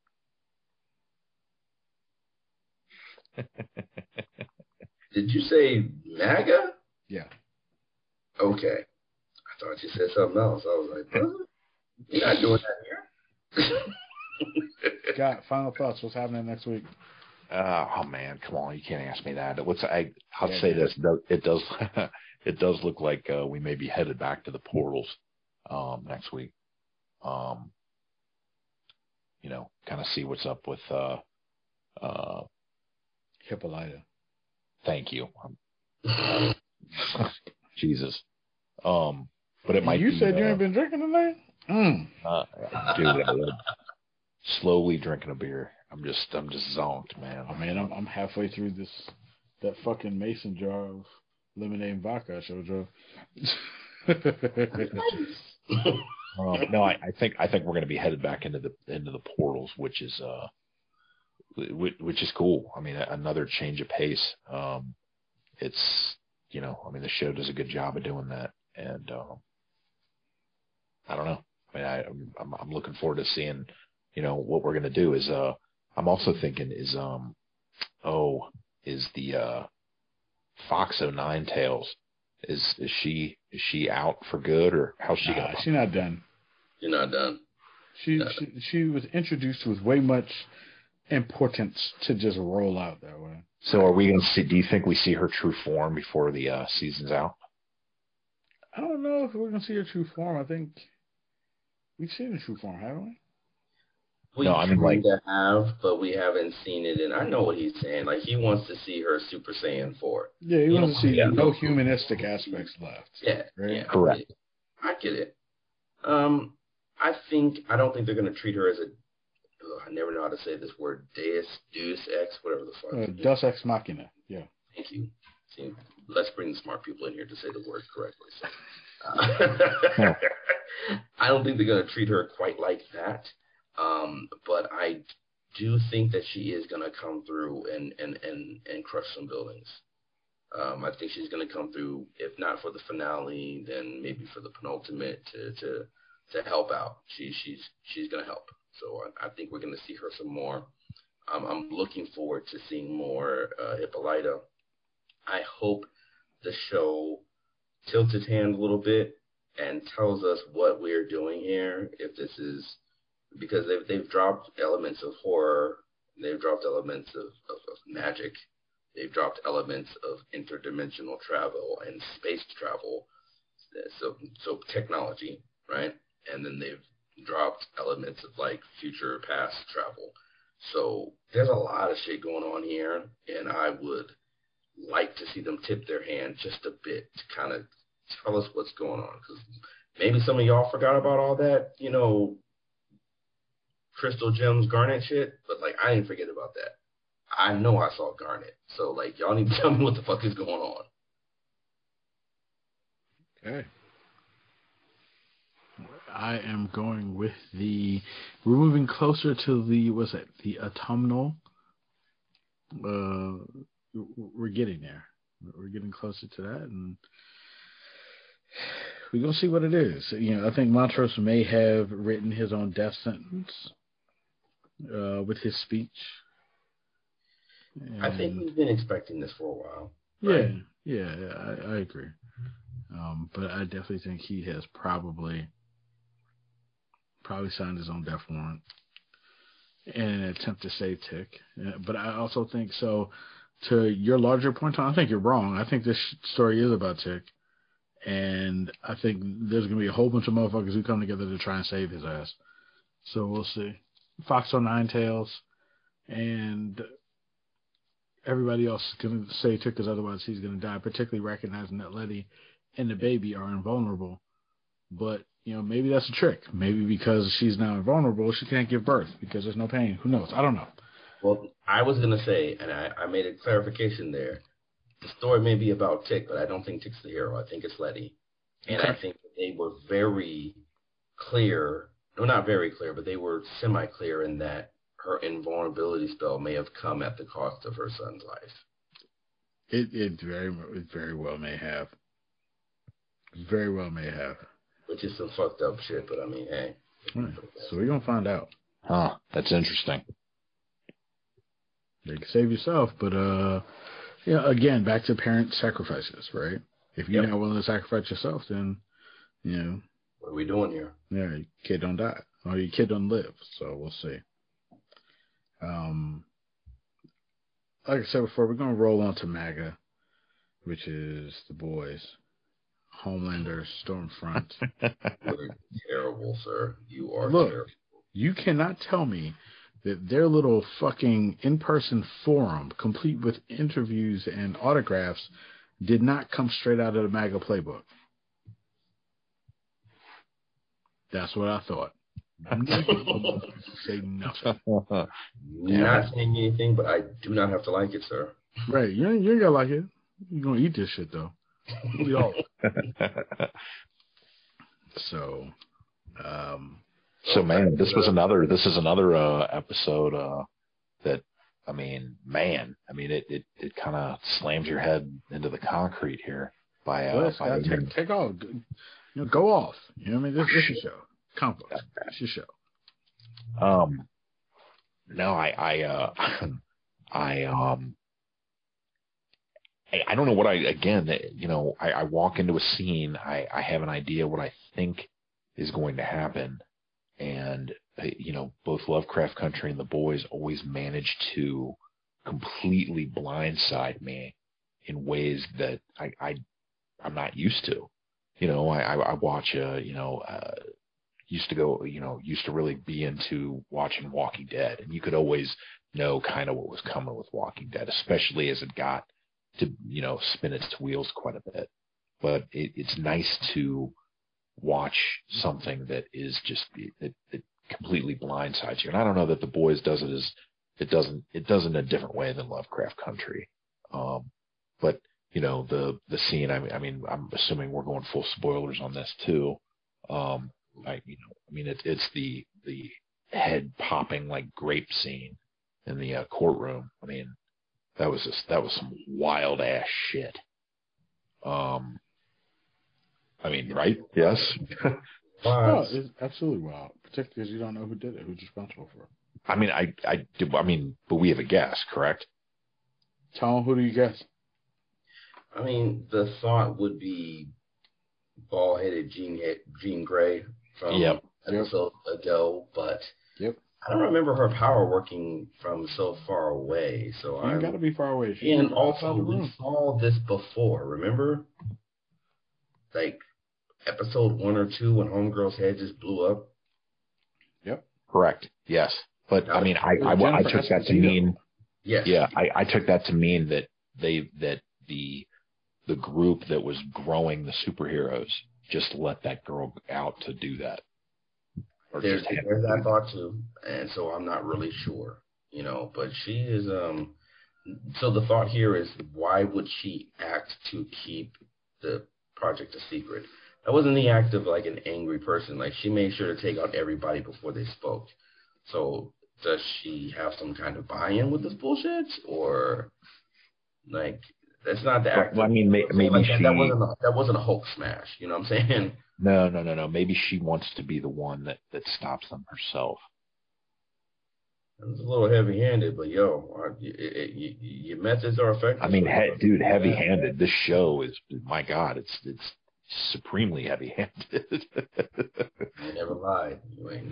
Did you say MAGA? Yeah. Okay. I thought you said something else. I was like, brother, you're not doing that here. Got final thoughts. What's happening next week? Oh man, come on! You can't ask me that. I'll say this: it does it does look like we may be headed back to the portals next week. Kind of see what's up with Hippolyta. Thank you. Jesus. But it might. You be, said you ain't been drinking tonight. Dude, I'm slowly drinking a beer. I'm just zonked, man. Oh man, I'm halfway through that fucking mason jar of lemonade and vodka I showed you. No, I think we're going to be headed back into the portals, which is cool. I mean, another change of pace. It's the show does a good job of doing that, and I don't know. I mean, I'm looking forward to seeing what we're going to do. Is I'm also thinking is the Fox O' Tails is she out for good, or how's she going? She's not done. You're not done. She was introduced with way much importance to just roll out that way. So are we going to see? Do you think we see her true form before the season's out? I don't know if we're going to see her true form. I think We've seen the true form, haven't we? We No, I mean, like, have, but we haven't seen it. And I know what he's saying. Like, he wants to see her Super Saiyan 4. Yeah, he wants to see Yeah. no humanistic aspects left. Yeah, right? yeah. Correct. I get it. I don't think they're going to treat her as a, I never know how to say this word, Deus Ex, whatever the fuck. Deus Ex Machina, yeah. Thank you. See, let's bring the smart people in here to say the word correctly. So, I don't think they're going to treat her quite like that. But I do think that she is going to come through and crush some buildings. I think she's going to come through, if not for the finale, then maybe for the penultimate to help out. She's going to help. So I think we're going to see her some more. I'm looking forward to seeing more Hippolyta. I hope the show tilts its hand a little bit and tells us what we're doing here. If this is because they've dropped elements of horror, they've dropped elements of magic, they've dropped elements of interdimensional travel and space travel, so technology, right? And then they've dropped elements of like future past travel. So there's a lot of shit going on here, and I would like to see them tip their hand just a bit to kind of tell us what's going on, because maybe some of y'all forgot about all that, Crystal Gems Garnet shit, but like I didn't forget about that. I know I saw Garnet, so like y'all need to tell me what the fuck is going on. Okay. I am going with we're moving closer to the autumnal. We're getting there. We're getting closer to that, and we're going to see what it is. I think Montrose may have written his own death sentence with his speech. I think we've been expecting this for a while. Right? Yeah, I agree. But I definitely think he has probably signed his own death warrant in an attempt to save Tick. But I also think, so to your larger point, Tom, I think you're wrong. I think this story is about Tick. And I think there's going to be a whole bunch of motherfuckers who come together to try and save his ass. So we'll see. Fox on Nine Tails and everybody else is going to say Tick, because otherwise he's going to die, particularly recognizing that Letty and the baby are invulnerable. But, maybe that's a trick. Maybe because she's now invulnerable, she can't give birth because there's no pain. Who knows? I don't know. Well, I was going to say, and I made a clarification there, the story may be about Tick, but I don't think Tick's the hero. I think it's Letty. And I think that they were very clear, no, not very clear, but they were semi-clear in that her invulnerability spell may have come at the cost of her son's life. It very well may have. Very well may have. Which is some fucked up shit, but I mean, hey. Right. So we're going to find out. Huh, that's interesting. You can save yourself, but again, back to parent sacrifices, right? If you're not willing to sacrifice yourself, then what are we doing here? Yeah, your kid don't die, or your kid don't live. So we'll see. Like I said before, we're gonna roll on to MAGA, which is the boys, Homelander, Stormfront. You're terrible, sir. You are terrible. You cannot tell me that their little fucking in-person forum, complete with interviews and autographs, did not come straight out of the MAGA playbook. That's what I thought. Say nothing. Not saying anything, but I do not have to like it, sir. Right. You ain't gotta like it. You're gonna eat this shit, though. We all. So, man, this is another episode that, it kind of slams your head into the concrete here take off, go off. This is a show. Complex. It's your show. No, I don't know what I walk into a scene, I have an idea what I think is going to happen. And, both Lovecraft Country and the boys always manage to completely blindside me in ways that I'm not used to. I watch used to really be into watching Walking Dead, and you could always know kind of what was coming with Walking Dead, especially as it got to, spin its wheels quite a bit. But it's nice to watch something that is just it completely blindsides you. And I don't know that The Boys does it as it does in a different way than Lovecraft Country. But the scene. I mean, I'm assuming we're going full spoilers on this too. It's the head popping like grape scene in the courtroom. I mean, that was some wild ass shit. Right? Yes. Oh, it's absolutely wild, particularly because you don't know who did it, who's responsible for it. I mean, I do. I mean, but we have a guess, correct? Tone, who do you guess? I mean, the thought would be bald-headed Jean Grey from episode ago, but I don't remember her power working from so far away. So you got to be far away. And also, we saw this before. Remember, like episode 1 or 2 when Homegirl's head just blew up. Yep. Correct. Yes, but I mean, I took that to mean. Yes. Yeah, I took that to mean that the group that was growing the superheroes just let that girl out to do that. There's that thought too, and so I'm not really sure, but she is. So the thought here is, why would she act to keep the project a secret? That wasn't the act of like an angry person. Like, she made sure to take out everybody before they spoke. So does she have some kind of buy-in with this bullshit, or like? That's not the act. Well, I mean, maybe like she. That wasn't a Hulk smash. You know what I'm saying? No. Maybe she wants to be the one that stops them herself. It's a little heavy-handed, but your methods are effective. I mean, heavy-handed. This show is, my God, it's supremely heavy-handed. You ain't never lied.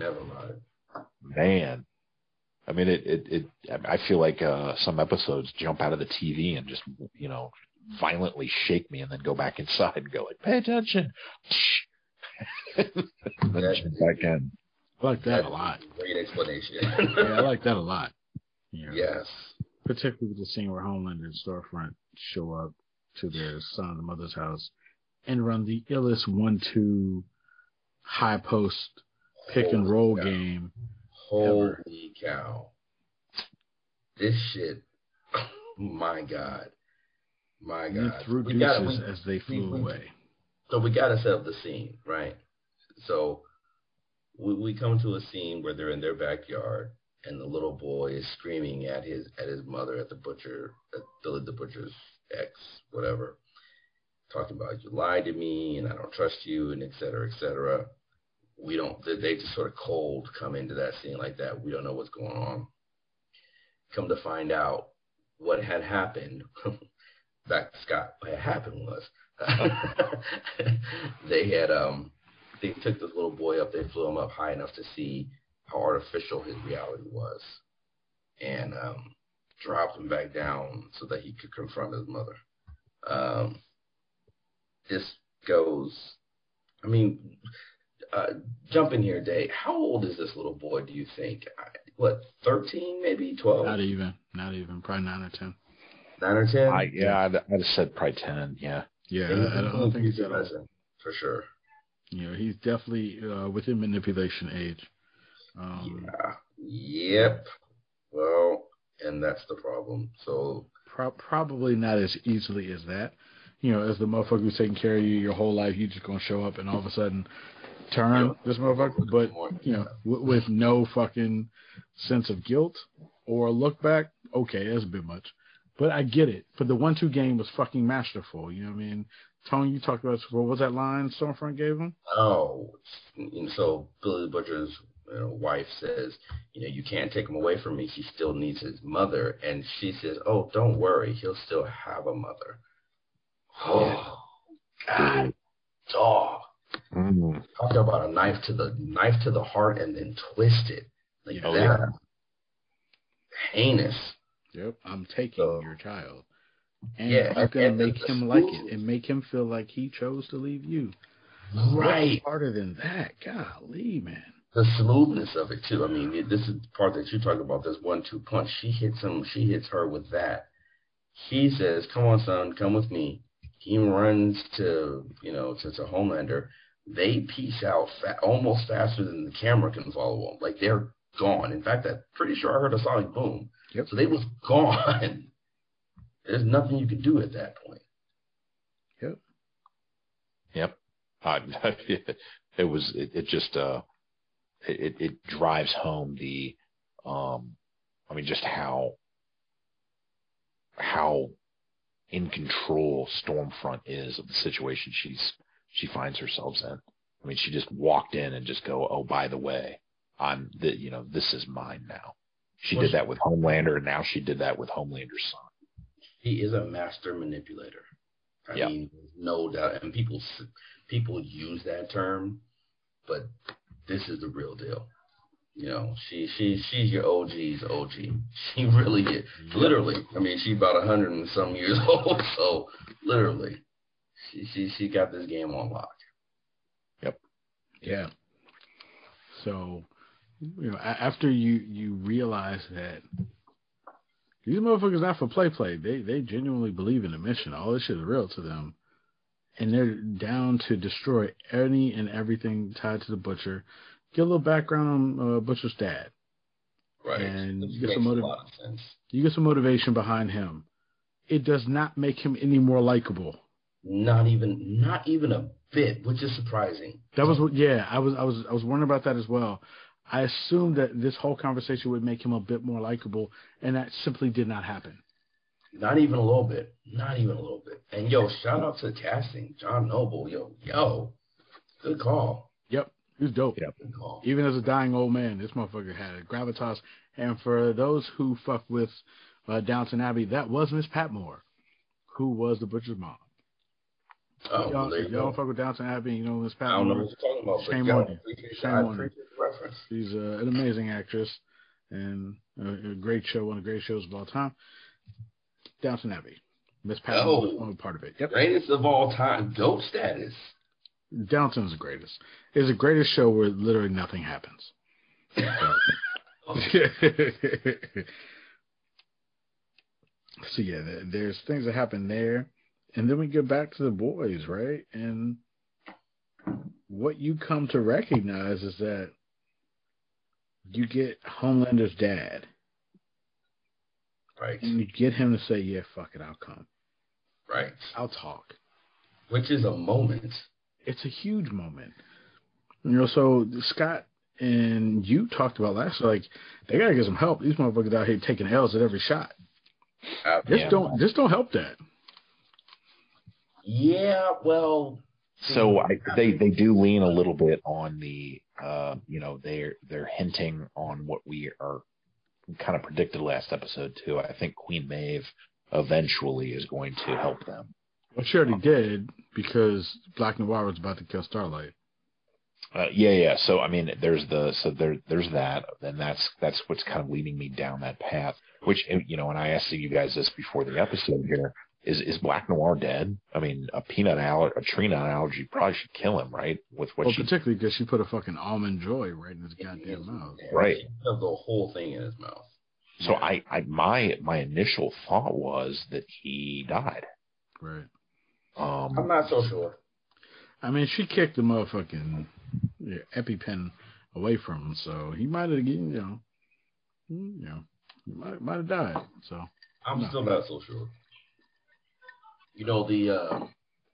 Man. I mean, I feel like some episodes jump out of the TV and just, violently shake me and then go back inside and go like, pay attention. And then jump back in. I like that a lot. Great explanation. I like that a lot. Yes. Particularly with the scene where Homelander and Storefront show up to their son and mother's house and run the illest 1-2 high post pick and roll game. Holy cow. This shit. My God. You threw deuces as they flew away. So we got to set up the scene, right? So we come to a scene where they're in their backyard and the little boy is screaming at his mother, at the butcher, at the butcher's ex, whatever, talking about, you lied to me and I don't trust you, and et cetera, et cetera. They just sort of cold come into that scene like that. We don't know what's going on. Come to find out what had happened, back to Scott, what had happened was they took this little boy up, they flew him up high enough to see how artificial his reality was, and dropped him back down so that he could confront his mother. This goes, jump in here, Dave. How old is this little boy, do you think? 13, maybe 12? Not even. Probably 9 or 10. 9 or 10? I'd have said probably 10, yeah. Yeah, I don't think he's that old. For sure. He's definitely within manipulation age. Yep. Well, and that's the problem. So probably not as easily as that. As the motherfucker who's taking care of you your whole life, you just gonna show up and all of a sudden turn this motherfucker. But with no fucking sense of guilt or look back, okay, that's a bit much. But I get it. But the 1-2 game was fucking masterful. You know what I mean? Tony, you talked about, what was that line Stormfront gave him? Oh, so Billy the Butcher's wife says, you can't take him away from me. He still needs his mother. And she says, oh, don't worry. He'll still have a mother. Oh, God, dog. Mm-hmm. Talk about a knife to the heart and then twist it. Like that. Yeah. Heinous. Yep, I'm taking your child. And I'm going to make him like it and make him feel like he chose to leave you. Right. Harder than that. Golly, man. The smoothness of it too. I mean, this is the part that you talk about. This 1-2 punch. She hits him. She hits her with that. He says, "Come on, son, come with me." He runs to to Homelander. They peace out almost faster than the camera can follow them. Like they're gone. In fact, I'm pretty sure I heard a sonic boom. Yep. So they was gone. There's nothing you could do at that point. Yep. It drives home the, just how in control Stormfront is of the situation she finds herself in. I mean, she just walked in and just go, oh, by the way, this is mine now. She did that with Homelander, and now she did that with Homelander's son. He is a master manipulator. I mean, no doubt. And people use that term, but this is the real deal. She's your OG's OG. She really is. Literally. I mean, she's about 100 and some years old, so literally, she got this game on lock. Yep. Yeah. So, after you realize that these motherfuckers not for play, they genuinely believe in the mission. All this shit is real to them, and they're down to destroy any and everything tied to the Butcher. Get a little background on Butcher's dad, right? And you get some a lot of sense. You get some motivation behind him. It does not make him any more likable. Not even a bit, which is surprising. That was I was wondering about that as well. I assumed that this whole conversation would make him a bit more likable, and that simply did not happen. Not even a little bit. Not even a little bit. And shout out to the casting, John Noble. Good call. Yep, he was dope. Yep. Good call. Even as a dying old man, this motherfucker had a gravitas. And for those who fuck with Downton Abbey, that was Miss Patmore, who was the Butcher's mom. Oh, y'all don't fuck with Downton Abbey, Miss Patmore. I don't know what you're talking about. Shame on you. Shame on you. Appreciate the reference. She's an amazing actress and a great show, one of the great shows of all time. Downton Abbey. Miss Patmore was only part of it. Yep. Greatest of all time. GOAT status. Downton's the greatest. It's the greatest show where literally nothing happens. So yeah, there's things that happen there. And then we get back to the boys, right? And what you come to recognize is that you get Homelander's dad. Right. And you get him to say, yeah, fuck it, I'll come. Right. I'll talk. Which is a moment. It's a huge moment. So Scott and you talked about last, they got to get some help. These motherfuckers out here taking L's at every shot. This don't help that. Yeah, well. So they do lean a little bit on the, they're hinting on what we are kind of predicted last episode too. I think Queen Maeve eventually is going to help them. Well, she already did because Black Noir was about to kill Starlight. Yeah. So I mean, there's that, and that's what's kind of leading me down that path. Which and I asked you guys this before the episode here. Is Black Noir dead? I mean, a tree nut allergy probably should kill him, right? Particularly because she put a fucking almond joy right in his goddamn mouth. Right. She put the whole thing in his mouth. So my initial thought was that he died. Right. I'm not so sure. I mean, she kicked the motherfucking EpiPen away from him, so he might have, might have died. So I'm still not so sure. The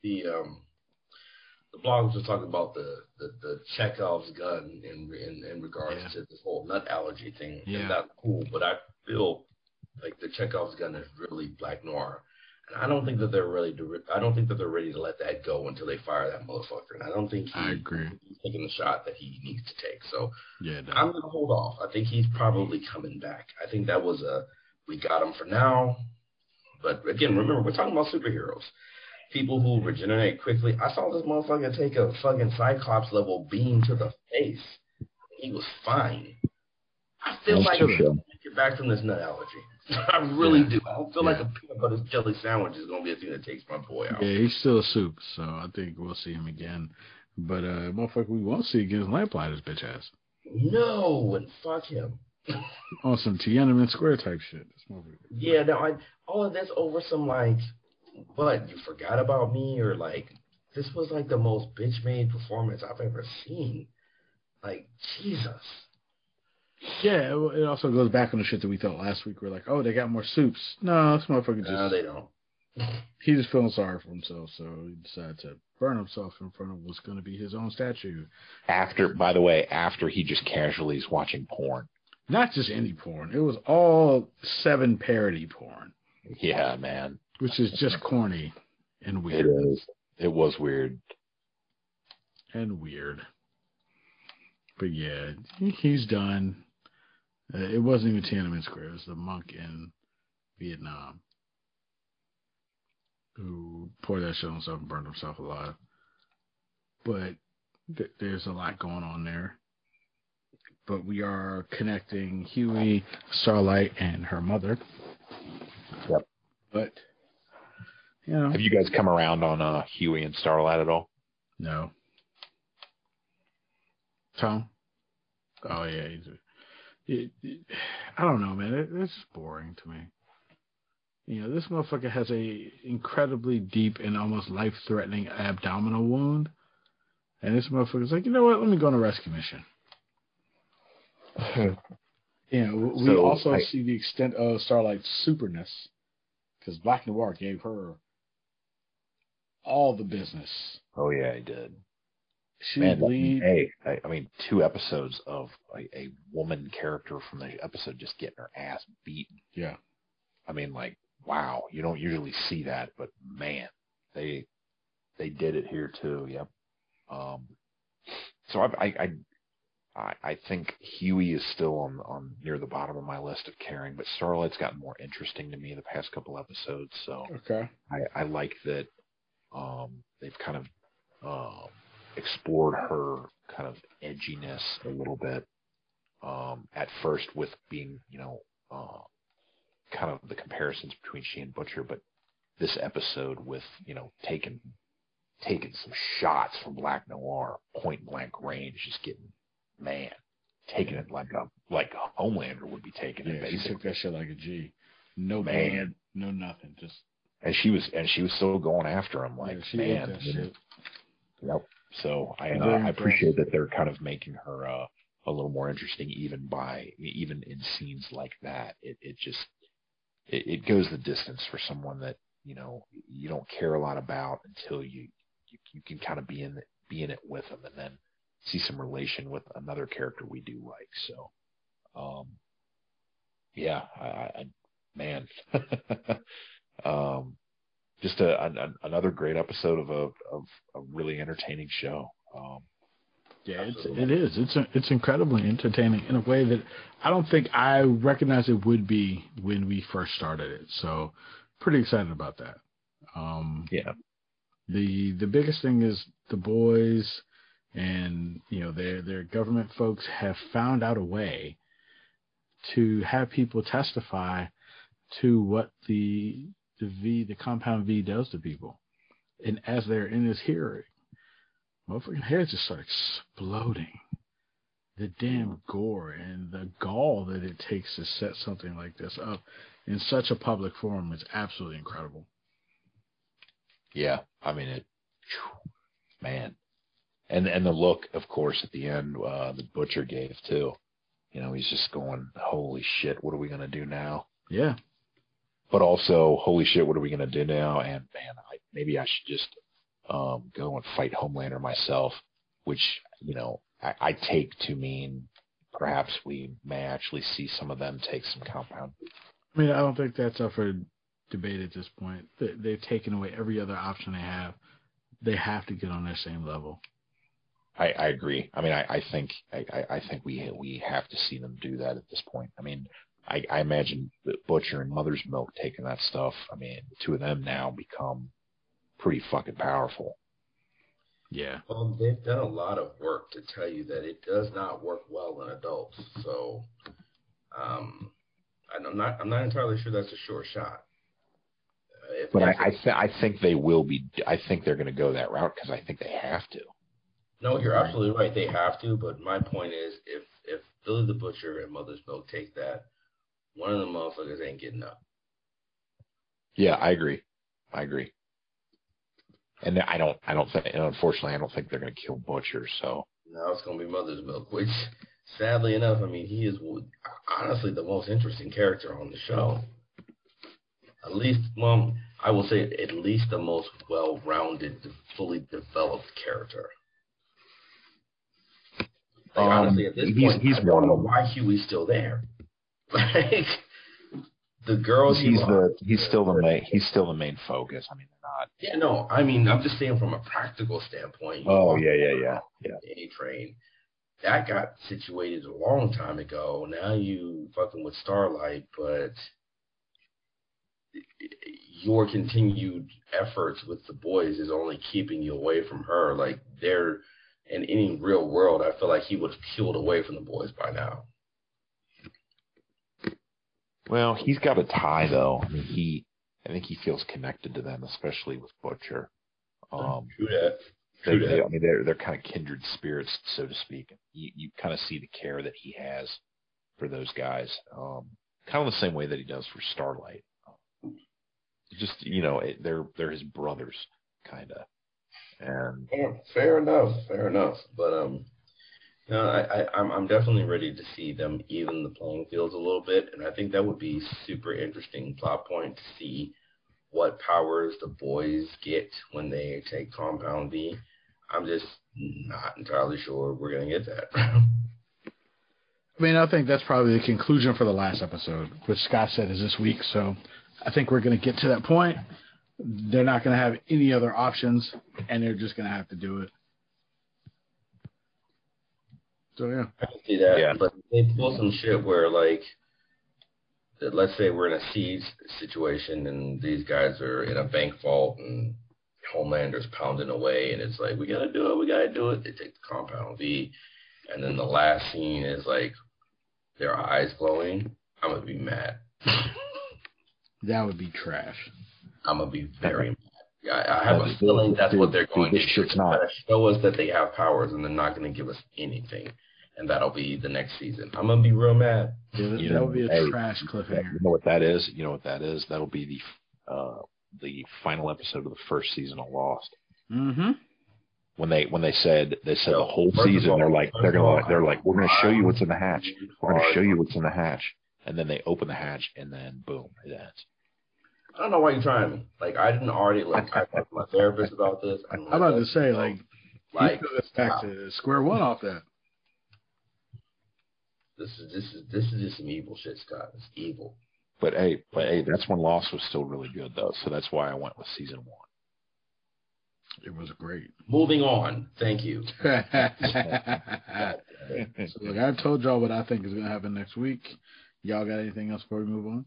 blog was talking about the Chekhov's gun in regards to this whole nut allergy thing. Yeah. And that's cool, but I feel like the Chekhov's gun is really Black Noir. And I don't think that they're ready to let that go until they fire that motherfucker. And I don't think I agree. He's taking the shot that he needs to take. So yeah, I'm going to hold off. I think he's probably coming back. I think that was we got him for now. But again, remember, we're talking about superheroes. People who regenerate quickly. I saw this motherfucker take a fucking Cyclops level beam to the face. He was fine. I feel like I'm going to get back from this nut allergy. I really do. I don't feel like a peanut butter jelly sandwich is going to be a thing that takes my boy out. Yeah, he's still a soup, so I think we'll see him again. But motherfucker, we won't see against Lamplighter's bitch ass No, and fuck him. on some Tiananmen Square type shit. This motherfucker. Yeah, no, all of this over some like, what, you forgot about me, or like, this was like the most bitch made performance I've ever seen. Like, Jesus. Yeah, it also goes back on the shit that we thought last week. We're like, oh, they got more soups. No, this motherfucker just. No, they don't. He just feeling sorry for himself, so he decided to burn himself in front of what's going to be his own statue. By the way, after he just casually is watching porn. Not just any porn. It was all 7 parody porn. Yeah, man. Which is just corny and weird. It is. It was weird. And weird. But yeah, he's done. It wasn't even Tiananmen Square. It was the monk in Vietnam who poured that shit on himself and burned himself alive. But there's a lot going on there. But we are connecting Huey, Starlight, and her mother. Yep. But, you know. Have you guys come around on Huey and Starlight at all? No. Tom? Oh, yeah. I don't know, man. It's just boring to me. You know, this motherfucker has a incredibly deep and almost life-threatening abdominal wound. And this motherfucker's like, you know what? Let me go on a rescue mission. You know, we also see the extent of Starlight's superness. Because Black Noir gave her all the business. Oh, yeah, he did. I mean, 2 episodes of a woman character from the episode just getting her ass beaten. Yeah. I mean, like, wow, you don't usually see that, but man, they did it here too. Yep. So I think Huey is still on near the bottom of my list of caring, but Starlight's gotten more interesting to me the past couple episodes. So okay, I like that they've kind of explored her kind of edginess a little bit. At first with being, kind of the comparisons between she and Butcher, but this episode with, taking some shots from Black Noir, point blank range, just getting, taking it like a Homelander would be taking it. Basically, she took that shit like a G. No man, blood, no nothing, just. And she was still going after him, like, she ate that shit. Yep. So I appreciate that they're kind of making her a little more interesting, even in scenes like that. It goes the distance for someone that you don't care a lot about until you can kind of be in it with them, and then see some relation with another character we do like. So, yeah, man, just another great episode of a really entertaining show. Yeah, it is. It's incredibly entertaining in a way that I don't think I recognized it would be when we first started it. So, pretty excited about that. Yeah. The biggest thing is the boys and their government folks have found out a way to have people testify to what the compound V does to people, and as they're in this hearing, motherfucking heads just start exploding. The damn gore and the gall that it takes to set something like this up in such a public forum is absolutely incredible. Yeah, I mean man, and the look, of course, at the end the Butcher gave too. He's just going, holy shit, what are we gonna do now? Yeah. But also, holy shit, what are we gonna do now? And man, maybe I should just go and fight Homelander myself, which I take to mean perhaps we may actually see some of them take some compound. I mean, I don't think that's up for debate at this point. They've taken away every other option they have. They have to get on their same level. I agree. I mean, I think we have to see them do that at this point. I mean, I imagine Butcher and Mother's Milk taking that stuff. I mean, the 2 of them now become pretty fucking powerful. Yeah. They've done a lot of work to tell you that it does not work well in adults. So, I'm not entirely sure that's a sure shot. But I think they will be. I think they're going to go that route because I think they have to. No, you're absolutely right. They have to, but my point is, if Billy the Butcher and Mother's Milk take that, one of the motherfuckers ain't getting up. Yeah, I agree. And I don't think, and unfortunately, I don't think they're going to kill Butcher. So Now it's gonna be Mother's Milk, which, sadly enough, I mean, he is honestly the most interesting character on the show. At least, well, I will say at least the most well-rounded, fully developed character. Like, honestly, at this point, I don't know why Huey's still there. Like, the girls he's still the main focus. I mean, they're not. Yeah, no, I mean, I'm just saying from a practical standpoint. Yeah. A-Train, that got situated a long time ago. Now you fucking with Starlight, but your continued efforts with the boys is only keeping you away from her. Like, they're in any real world, I feel like he would have peeled away from the boys by now. Well, he's got a tie though. I mean, I think he feels connected to them, especially with Butcher. True that. I mean, they're kind of kindred spirits, so to speak. You kind of see the care that he has for those guys, kind of the same way that he does for Starlight. Just they're his brothers, kind of. And fair enough. But I'm definitely ready to see them even the playing fields a little bit, and I think that would be super interesting plot point to see what powers the boys get when they take Compound V. I'm just not entirely sure we're gonna get that. I mean, I think that's probably the conclusion for the last episode, which Scott said is this week. So I think we're going to get to that point. They're not going to have any other options, and they're just going to have to do it. So, yeah. I can see that. Yeah. But they pull some shit where, like, let's say we're in a siege situation, and these guys are in a bank vault, and Homelander's pounding away, and it's like, we got to do it. They take the Compound V. And then the last scene is, like, their eyes glowing. I'm going to be mad. That would be trash. I'm going to be very mad. Yeah, I have a feeling that's what they're going to do. They're going to show us that they have powers, and they're not going to give us anything. And that'll be the next season. I'm going to be real mad. Yeah, that would be a trash cliffhanger. You know what that is? That'll be the final episode of the first season of Lost. Mm-hmm. When they said the whole season, they're like, we're going to show you what's in the hatch. We're going to show you what's in the hatch. And then they open the hatch, and then boom, it ends. I don't know why you're trying me. Like, I didn't already, I talked to my therapist about this. I'm about to say, like you took us back to square one off that. This is just some evil shit, Scott. It's evil. But hey, that's when Lost was still really good, though. So that's why I went with season 1. It was great. Moving on. Thank you. So, look, I told y'all what I think is going to happen next week. Y'all got anything else before we move on?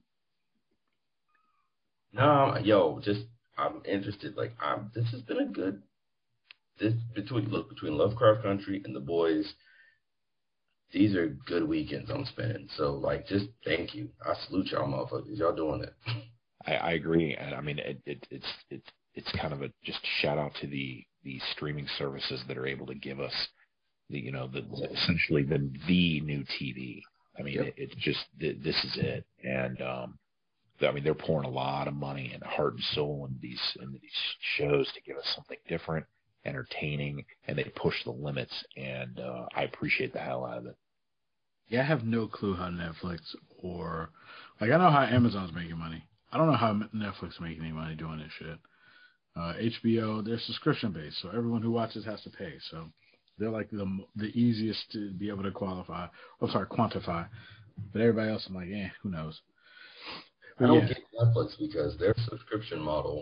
No, I'm interested. Like, this has been a good. Between Lovecraft Country and The Boys, these are good weekends I'm spending. So, like, just thank you. I salute y'all, motherfuckers. Y'all doing it. I agree, and I mean it's kind of a just shout out to the streaming services that are able to give us essentially the new TV. I mean, yep. It's just this is it, and I mean they're pouring a lot of money and heart and soul into these shows to give us something different, entertaining, and they push the limits, and I appreciate the hell out of it. Yeah, I have no clue how Netflix or I know how Amazon's making money. I don't know how Netflix is making any money doing this shit. HBO, they're subscription based, so everyone who watches has to pay. So they're like the easiest to be able to quantify. But everybody else, I'm like, who knows? But I don't get Netflix because their subscription model,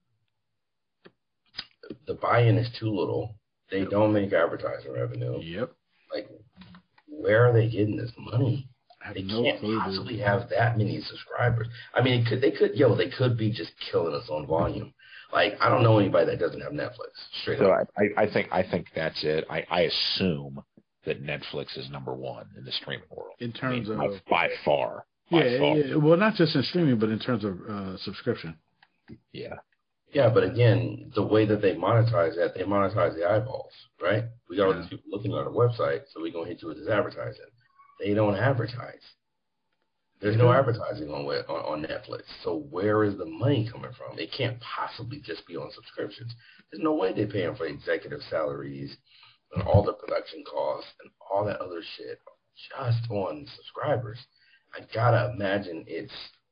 the buy-in is too little. They don't make advertising revenue. Yep. Like, where are they getting this money? They no can't clue, possibly have that many subscribers. I mean, they could be just killing us on volume. Like, I don't know anybody that doesn't have Netflix. Straight up. I think that's it. I assume that Netflix is number one in the streaming world. In terms of by far. Yeah. Well, not just in streaming, but in terms of subscription. Yeah. Yeah, but again, the way that they monetize that, they monetize the eyeballs, right? We got all Yeah. these people looking at our website, so we're gonna hit you with this advertising. They don't advertise. There's They no do. advertising on Netflix. So where is the money coming from? It can't possibly just be on subscriptions. There's no way they're paying for executive salaries and all the production costs and all that other shit just on subscribers. I gotta imagine it's.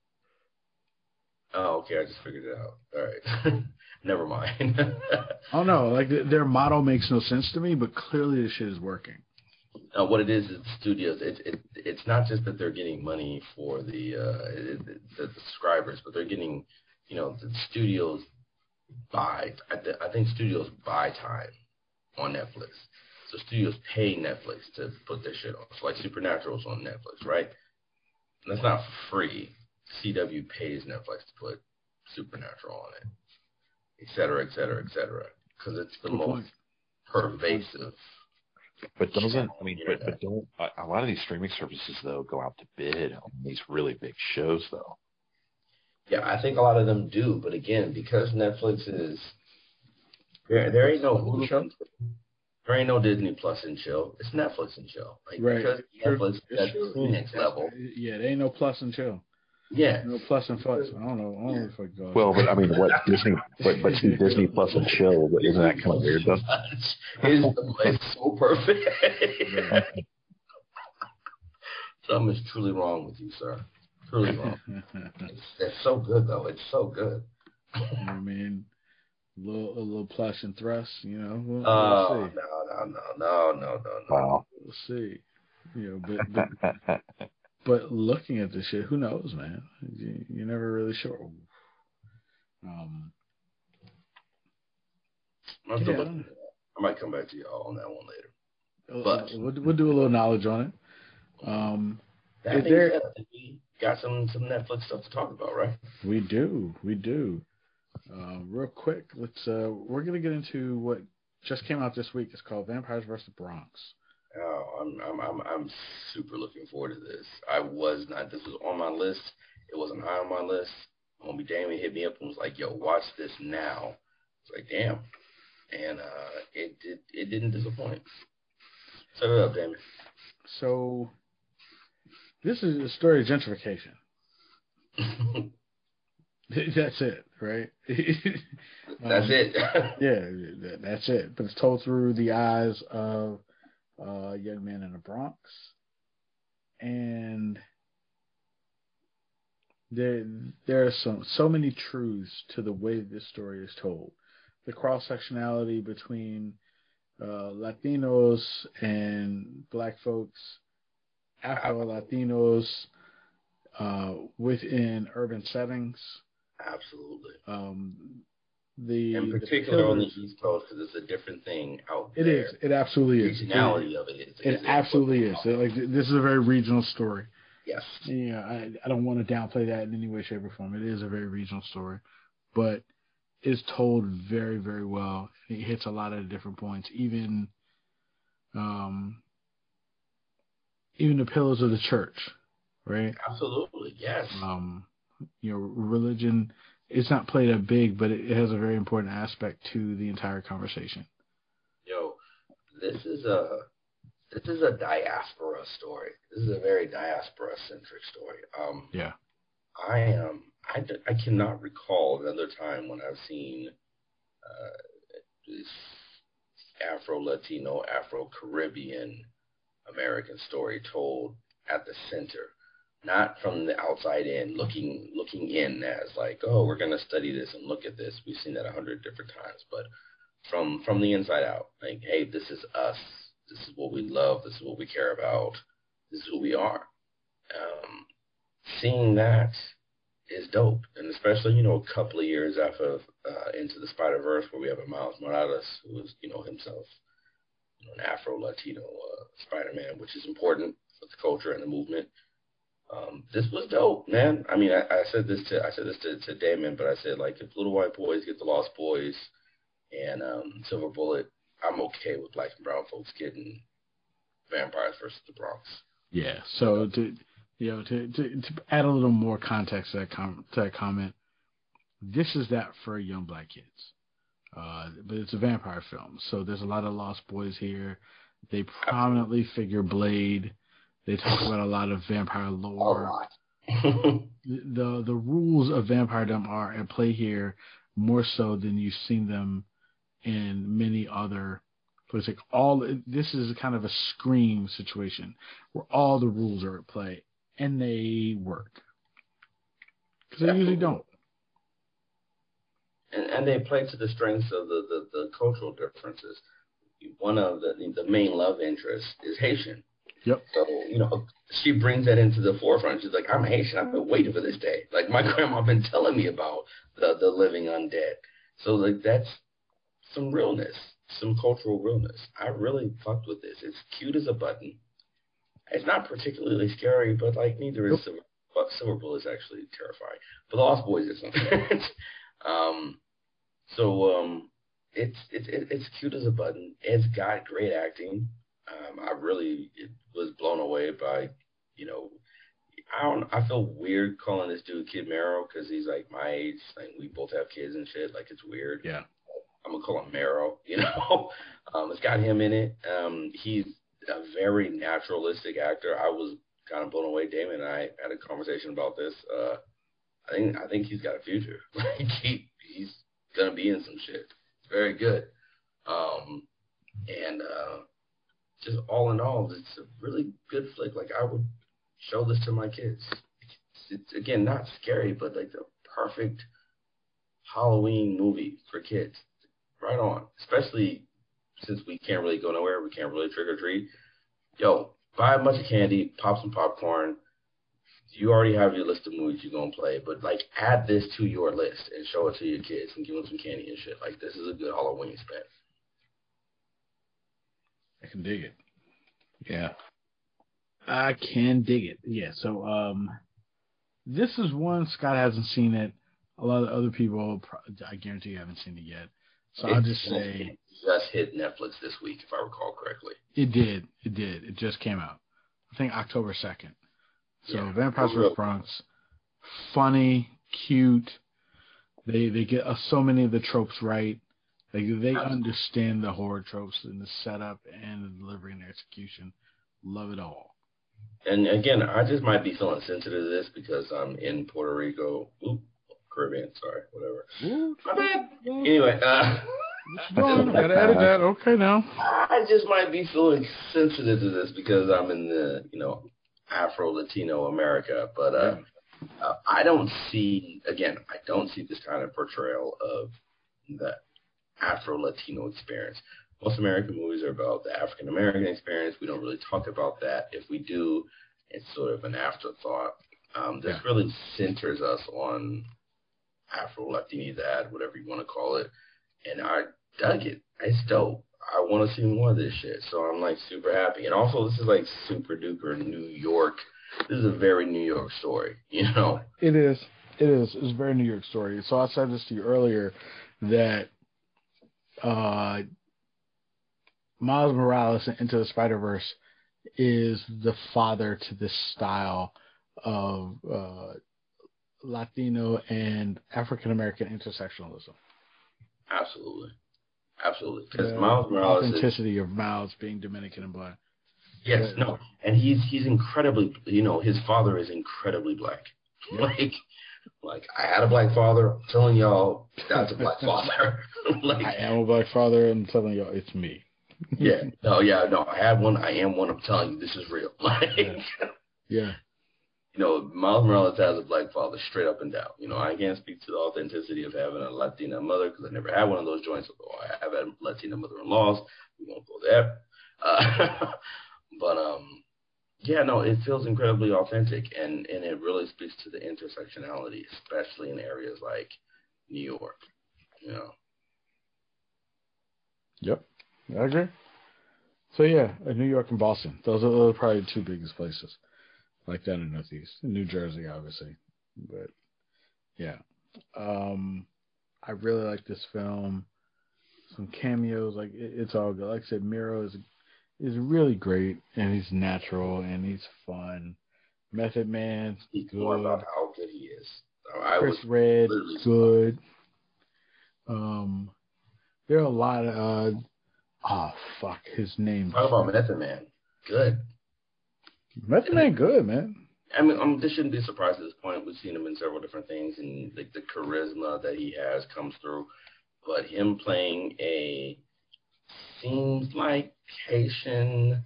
Oh, okay. I just figured it out. All right. Never mind. Oh no, like their model makes no sense to me, but clearly this shit is working. What it is the studios. It's not just that they're getting money for the subscribers, but they're getting, the studios buy. I think studios buy time on Netflix. So studios pay Netflix to put their shit on. So like Supernatural's on Netflix, right? And that's not for free. CW pays Netflix to put Supernatural on it, et cetera, et cetera, et cetera, because it's the Good most point. pervasive. But doesn't channel I mean, on the but internet. don't a lot of these streaming services though go out to bid on these really big shows though? Yeah, I think a lot of them do, but again, because Netflix is there ain't no Hulu show? Hulu, there ain't no Disney Plus and chill. It's Netflix and chill. Like Right. because It's true. Netflix is It's at true. Phoenix level. Yeah, there ain't no plus and chill. Yeah. No plus and fuss. I don't know what the fuck goes. Well, but I mean, what Disney, but see, Disney Plus and chill, isn't that kind of weird though? It's so perfect. Right. Something is truly wrong with you, sir. Truly wrong. It's so good though. It's so good. You know what I mean? A little plush and thrust, we'll Oh see. no. Wow. We'll see. But looking at this shit, who knows, man? You're never really sure. I have to Yeah, look. I might come back to y'all on that one later. But we'll do a little knowledge on it. that being said, I think we got some Netflix stuff to talk about, right? We do. Real quick, we're gonna get into what just came out this week. It's called Vampires vs. Bronx. Oh, I'm super looking forward to this. I was not. This was on my list. It wasn't high on my list. Homie Damien hit me up and was like, "Yo, watch this now." It's like, damn, and it didn't disappoint. Set it up, Damien. So this is a story of gentrification. That's it, right? That's it. Yeah, that's it. But it's told through the eyes of a young man in the Bronx, and there are so many truths to the way this story is told. The cross sectionality between Latinos and Black folks, Afro Latinos within urban settings. Absolutely. In particular on the East Coast, because it's a different thing out there. It is. It absolutely is. The regionality of it is. It absolutely is. Like, this is a very regional story. Yes. Yeah, I don't want to downplay that in any way, shape, or form. It is a very regional story, but it's told very, very well. It hits a lot of different points, even the pillars of the church, right? Absolutely, yes. Religion. It's not played that big, but it has a very important aspect to the entire conversation. Yo, this is a diaspora story. This is a very diaspora-centric story. Yeah. I cannot recall another time when I've seen this Afro-Latino, Afro-Caribbean American story told at the center. Not from the outside in, looking in as like, oh, we're gonna study this and look at this. We've seen that 100 different times, but from the inside out, like, hey, this is us. This is what we love. This is what we care about. This is who we are. Seeing that is dope, and especially a couple of years after Into the Spider-Verse, where we have a Miles Morales who is himself an Afro-Latino Spider-Man, which is important for the culture and the movement. This was dope, man. I mean, I said this to Damon, but I said, like, if Little White Boys get the Lost Boys and Silver Bullet, I'm okay with Black and brown folks getting Vampires versus the Bronx. Yeah. So to add a little more context to that comment, This is that for young black kids. But it's a vampire film, so there's a lot of Lost Boys here. They prominently figure Blade. They talk about a lot of vampire lore. The rules of vampiredom are at play here more so than you've seen them in many other places. Like this is kind of a Scream situation where all the rules are at play and they work because they usually don't. And they play to the strengths of the cultural differences. One of the main love interests is Haitian. Yep. So, she brings that into the forefront. She's like, I'm Haitian. I've been waiting for this day. Like, my grandma been telling me about the living undead. So, like, that's some realness, some cultural realness. I really fucked with this. It's cute as a button. It's not particularly scary, but, like, neither is Silver. But Silver Bullet is actually terrifying. But The Lost Boys is something. It's cute as a button. It's got great acting. I really was blown away by, I feel weird calling this dude Kid Mero because he's like my age. Like we both have kids and shit. Like it's weird. Yeah. I'm gonna call him Mero. It's got him in it. He's a very naturalistic actor. I was kind of blown away. Damon and I had a conversation about this. I think he's got a future. Like he's gonna be in some shit. It's very good. Just all in all, it's a really good flick. Like I would show this to my kids. It's again not scary, but like the perfect Halloween movie for kids. Right on. Especially since we can't really go nowhere, we can't really trick or treat. Yo, buy a bunch of candy, pop some popcorn. You already have your list of movies you're gonna play, but like add this to your list and show it to your kids and give them some candy and shit. Like this is a good Halloween spend. I can dig it. Yeah. I can dig it. Yeah, so this is one, Scott hasn't seen it. A lot of other people, I guarantee you haven't seen it yet. So I'll just say... It just hit Netflix this week, if I recall correctly. It did. It just came out. I think October 2nd. So Vampires vs. Bronx. Funny, cute. They get so many of the tropes right. They understand the horror tropes in the setup and the delivery and execution. Love it all. And again, I just might be feeling sensitive to this because I'm in Puerto Rico. Caribbean, sorry, whatever. My bad. Anyway, I gotta edit that. Okay, now. I just might be feeling sensitive to this because I'm in the, Afro-Latino America. But I don't see this kind of portrayal of the Afro-Latino experience. Most American movies are about the African-American experience. We don't really talk about that. If we do, it's sort of an afterthought. This really centers us on Afro-Latinidad, whatever you want to call it. And I dug it. It's dope. I want to see more of this shit. So I'm like super happy. And also this is like super duper New York. This is a very New York story, It is. It's a very New York story. So I said this to you earlier that Miles Morales in Into the Spider-Verse is the father to this style of Latino and African-American intersectionalism. Absolutely. Because Miles Morales authenticity of Miles being Dominican and black. Yes, no. And he's incredibly, his father is incredibly black. Yep. Like I had a black father. I'm telling y'all, that's a black father. I am a black father. I'm telling y'all, it's me. No. I had one. I am one. I'm telling you, this is real. Yeah. Miles Morales has a black father, straight up and down. I can't speak to the authenticity of having a Latina mother because I never had one of those joints. Although I have had Latina mother-in-laws. We won't go there. But it feels incredibly authentic, and it really speaks to the intersectionality, especially in areas like New York. Yep, I agree. So New York and Boston. Those are probably the two biggest places like that in the Northeast. New Jersey, obviously, but I really like this film. Some cameos, like it's all good. Like I said, Mero is really great, and he's natural, and he's fun. Method Man, Speak more about how good he is. I Chris was Red, literally good. There are a lot of his name. talk about Method Man. Good. Method Man, good, man. I mean, this shouldn't be a surprise at this point. We've seen him in several different things, and the charisma that he has comes through. But him playing a seems like Haitian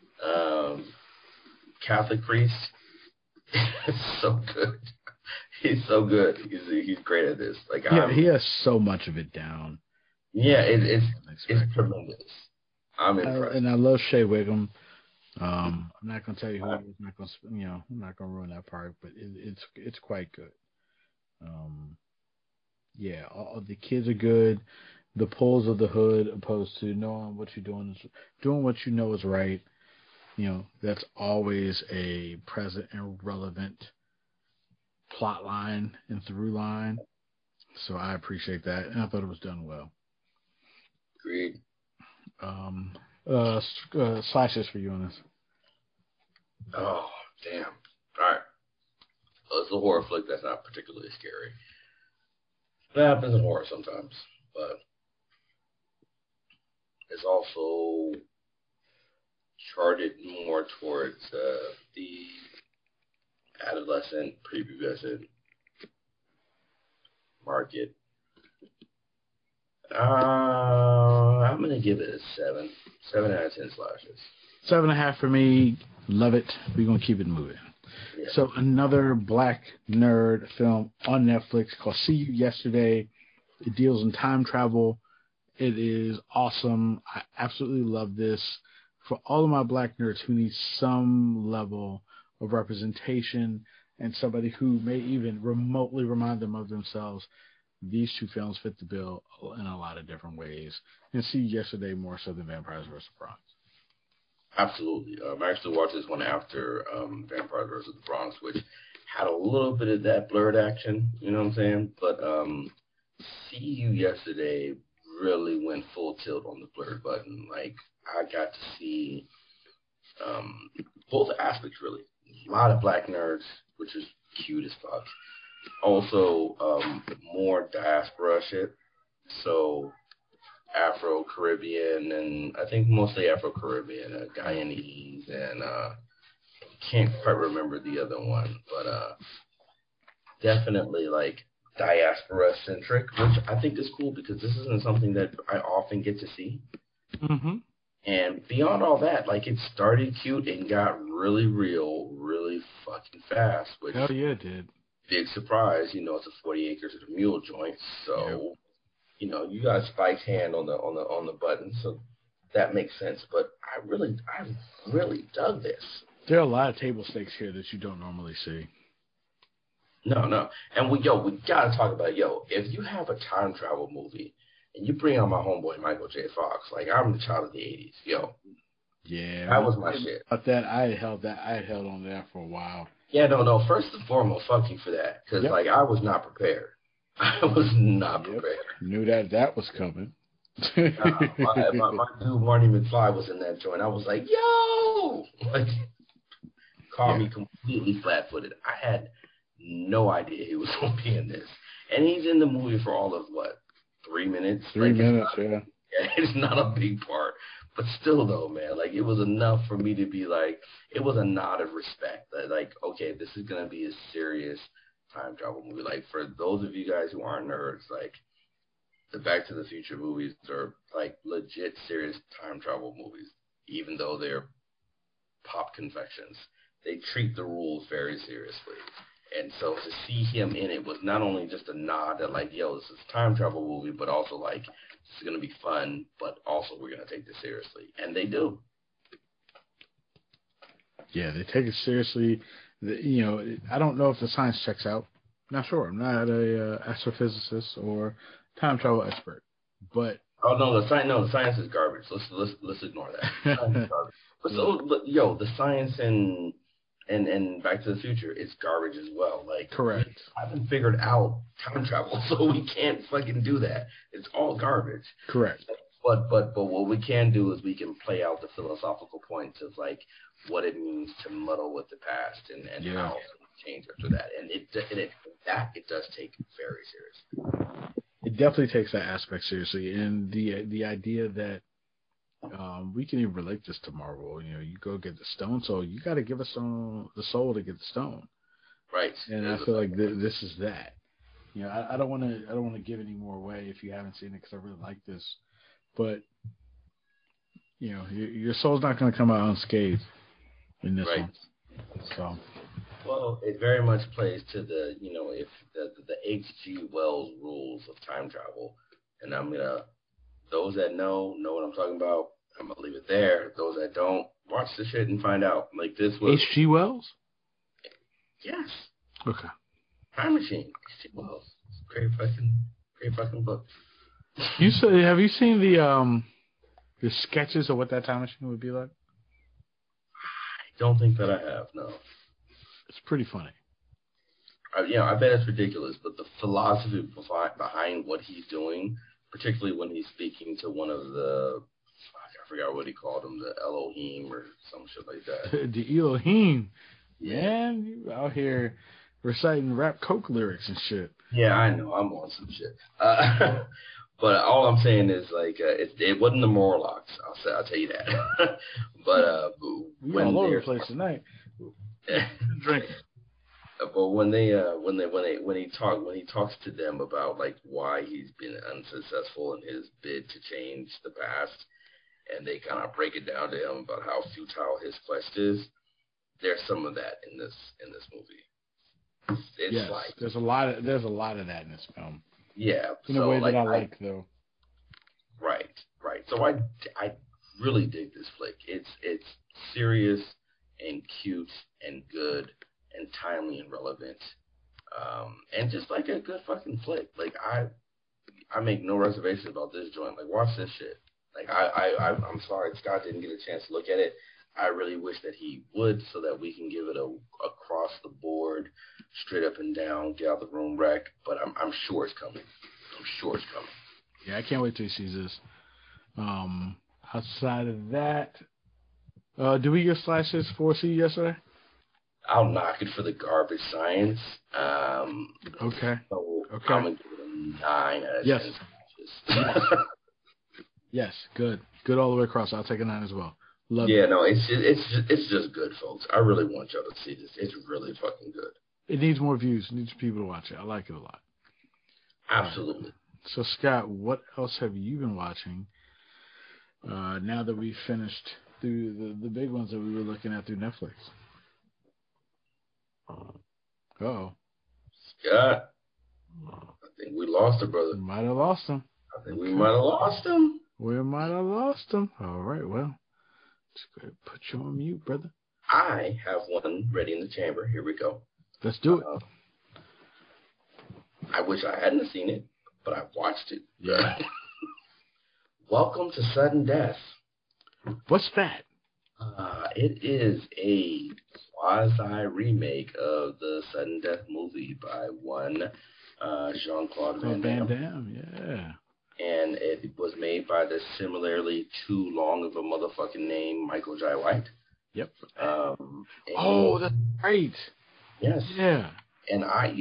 Catholic priest is so good. He's so good. He's great at this. Like, Yeah, he has so much of it down. Yeah, it's tremendous. I'm impressed. And I love Shea Wiggum. I'm not gonna tell you who. I'm not gonna ruin that part, but it's quite good. Yeah, all the kids are good. The pulls of the hood, opposed to knowing what you're doing what you know is right. That's always a present and relevant plot line and through line. So I appreciate that, and I thought it was done well. Agreed. Slashes for you on this. Oh, damn. All right. Well, it's a horror flick that's not particularly scary. That happens in horror sometimes, but it's also charted more towards the adolescent, prepubescent market. I'm going to give it a 7. 7 out of 10 slashes. 7.5 for me. Love it. We're going to keep it moving. Yeah. So another black nerd film on Netflix called See You Yesterday. It deals in time travel. It is awesome. I absolutely love this. For all of my black nerds who need some level of representation and somebody who may even remotely remind them of themselves, these two films fit the bill in a lot of different ways. And See You Yesterday more so than Vampires vs. Bronx. Absolutely. I actually watched this one after Vampires vs. the Bronx, which had a little bit of that blurred action, you know what I'm saying? But See You Yesterday really went full tilt on the blurred button. Like, I got to see both aspects, really. A lot of black nerds, which is cute as fuck. Also, more diaspora shit. So, Afro-Caribbean, and I think mostly Afro-Caribbean, Guyanese, and can't quite remember the other one, but definitely like diaspora-centric, which I think is cool because this isn't something that I often get to see. Mm-hmm. And beyond all that, like, it started cute and got really real, really fucking fast. Which, hell yeah, it did. Big surprise, it's a 40 Acres of the Mule joint, so yep. You got Spike's hand on the button, so that makes sense. But I really dug this. There are a lot of table stakes here that you don't normally see. No, and we gotta talk about if you have a time travel movie and you bring out my homeboy Michael J. Fox, like, I'm the child of the '80s, Yeah, that was my shit. About that, I had held on to that for a while. Yeah, no. First and foremost, fuck you for that, because like, I was not prepared. I was not prepared. Knew that was coming. My dude Marty McFly was in that joint. I was like, yo, like, caught me completely flat-footed. I had no idea he was going to be in this, and he's in the movie for all of 3 minutes. 3 minutes, yeah. It's not a big part, but still, though, man, like, it was enough for me to be like, it was a nod of respect. That, like, okay, this is going to be a serious time travel movie. Like, for those of you guys who aren't nerds, like, the Back to the Future movies are like legit serious time travel movies, even though they're pop confections. They treat the rules very seriously. And so to see him in it was not only just a nod that, like, yo, this is a time travel movie, but also like, this is going to be fun, but also we're going to take this seriously. And they do. Yeah, they take it seriously. I don't know if the science checks out. Not sure. I'm not a astrophysicist or time travel expert, but the science is garbage. Let's ignore that. But the science and Back to the Future is garbage as well. Like, correct. I haven't figured out time travel, so we can't fucking do that. It's all garbage. Correct. But what we can do is we can play out the philosophical points of, like, what it means to muddle with the past and how change after that, and it does take very serious. It definitely takes that aspect seriously, and the idea that we can even relate this to Marvel. You know, you go get the stone, so you got to give us the soul to get the stone. Right. And I feel like this is that. You know, I don't want to give any more away if you haven't seen it because I really like this, but you know, your soul's not going to come out unscathed in this one. So. Well, it very much plays to the, you know, if the H.G. Wells rules of time travel, and those that know what I'm talking about. I'm gonna leave it there. Those that don't, watch the shit and find out. Like this was H.G. Wells. Yes. Okay. Time Machine. H.G. Wells. Great fucking book. Have you seen the sketches of what that time machine would be like? I don't think that I have. No. It's pretty funny. I bet it's ridiculous, but the philosophy behind what he's doing, particularly when he's speaking to one of the, I forgot what he called him, the Elohim or some shit like that. The Elohim. Yeah. Man, you out here reciting rap coke lyrics and shit. Yeah, I know. I'm on some shit. But all I'm saying is, like, it wasn't the Morlocks. I'll tell you that. But we all over the place tonight. Drinking. But when he talks to them about like why he's been unsuccessful in his bid to change the past, and they kind of break it down to him about how futile his quest is, there's some of that in this movie. It's yes, like there's a lot of that in this film. Yeah, in a way that I like though. Right. So I really dig this flick. It's serious and cute and good and timely and relevant, and just like a good fucking flick. Like I make no reservations about this joint. Like watch this shit. Like I'm sorry Scott didn't get a chance to look at it. I really wish that he would, so that we can give it a across the board, straight up and down, get out the room wreck. But I'm sure it's coming. Yeah, I can't wait till he sees this. Outside of that, did we get Slash's 4C yesterday? I'll knock it for the garbage science. Okay. So okay. I'm gonna give it a 9 out of 10. Yes. Yes. Good all the way across. I'll take a 9 as well. Love it. Yeah, no, it's just good, folks. I really want y'all to see this. It's really fucking good. It needs more views. It needs people to watch it. I like it a lot. Absolutely. Right. So Scott, what else have you been watching? Now that we've finished through the big ones that we were looking at through Netflix. Uh-oh. Scott, I think we lost her, brother. We might have lost him. I think we might have lost him. We might have lost him. All right, well, just go ahead and put you on mute, brother. I have one ready in the chamber. Here we go. Let's do it. I wish I hadn't seen it, but I've watched it. Yeah. Welcome to Sudden Death. What's that? It is a quasi-remake of the Sudden Death movie by one Jean-Claude Van Damme. Yeah. And it was made by the similarly too long of a motherfucking name, Michael Jai White. Yep. Oh, that's right. Yes. Yeah. And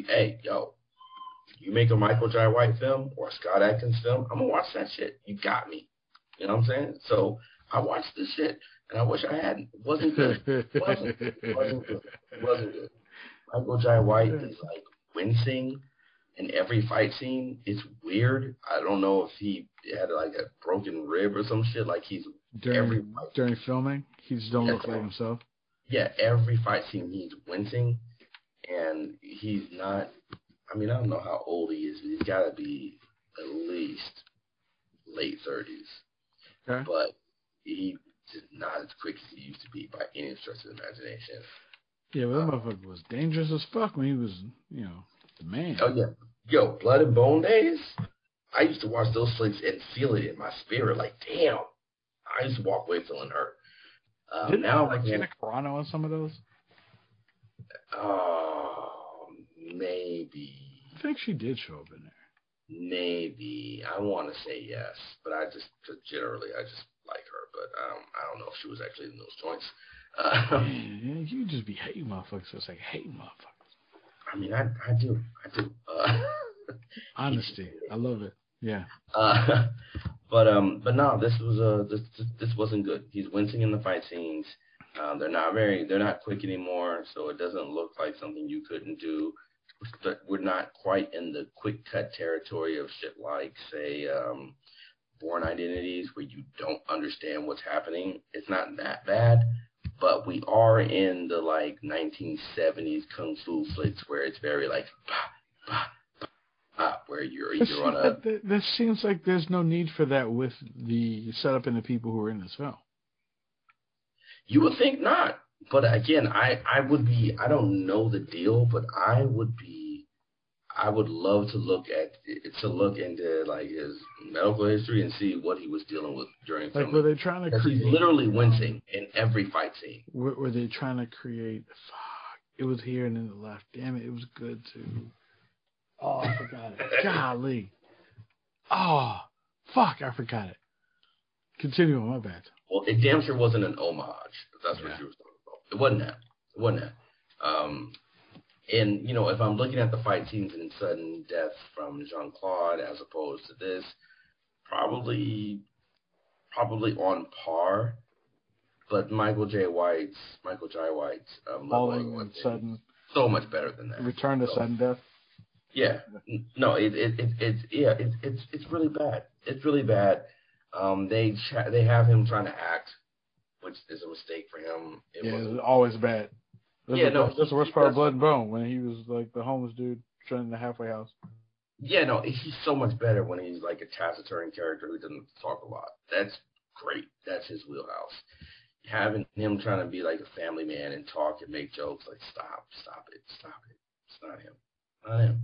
you make a Michael Jai White film or a Scott Adkins film, I'm going to watch that shit. You got me. You know what I'm saying? So I watched this shit, and I wish I hadn't. It wasn't good. It wasn't good. Michael Jai White is like wincing in every fight scene. It's weird. I don't know if he had like a broken rib or some shit. Like he's during filming, he just don't look like himself. Yeah, every fight scene he's wincing, and he's not. I mean, I don't know how old he is, but he's got to be at least late 30s. Okay. But he's not as quick as he used to be by any stretch of the imagination. Yeah, but that motherfucker was dangerous as fuck when he was, the man. Oh, yeah. Yo, Blood and Bone days, I used to watch those flicks and feel it in my spirit. Like, damn. I used to walk away feeling hurt. Didn't now like Gina Carano on some of those? Maybe. I think she did show up in there. Maybe. I want to say yes, but I just like her, but I don't know if she was actually in those joints. Man, you just be hating motherfuckers. It's like hating motherfuckers. I mean, I do. Honesty. I love it. Yeah. But no, this wasn't good. He's wincing in the fight scenes. They're not quick anymore, so it doesn't look like something you couldn't do. We're not quite in the quick cut territory of shit like, say, Born Identities, where you don't understand what's happening. It's not that bad, but we are in the like 1970s kung fu flicks where it's very like where you're on a. This seems like there's no need for that with the setup and the people who are in this film. You would think not, but again, I would be. I don't know the deal, but I would love to look into like his medical history and see what he was dealing with during filming. Were they trying to create? He's literally wincing in every fight scene. Were they trying to create? Fuck! It was here and then it left. Damn it! It was good too. Oh, I forgot it. Golly. Oh, fuck! I forgot it. Continue on, my bad. Well, it damn sure wasn't an homage. If that's what you were talking about. It wasn't that. And, if I'm looking at the fight scenes in Sudden Death from Jean-Claude as opposed to this, probably on par. But Michael Jai White's Falling and Sudden. So much better than that. Return to Sudden Death. Yeah. No, it's really bad. It's really bad. They have him trying to act, which is a mistake for him. It's always bad. That's the worst part of Blood and Bone, when he was like the homeless dude trying the halfway house. Yeah, no, he's so much better when he's like a taciturn character who doesn't talk a lot. That's great. That's his wheelhouse. Having him trying to be like a family man and talk and make jokes, like stop it. It's not him.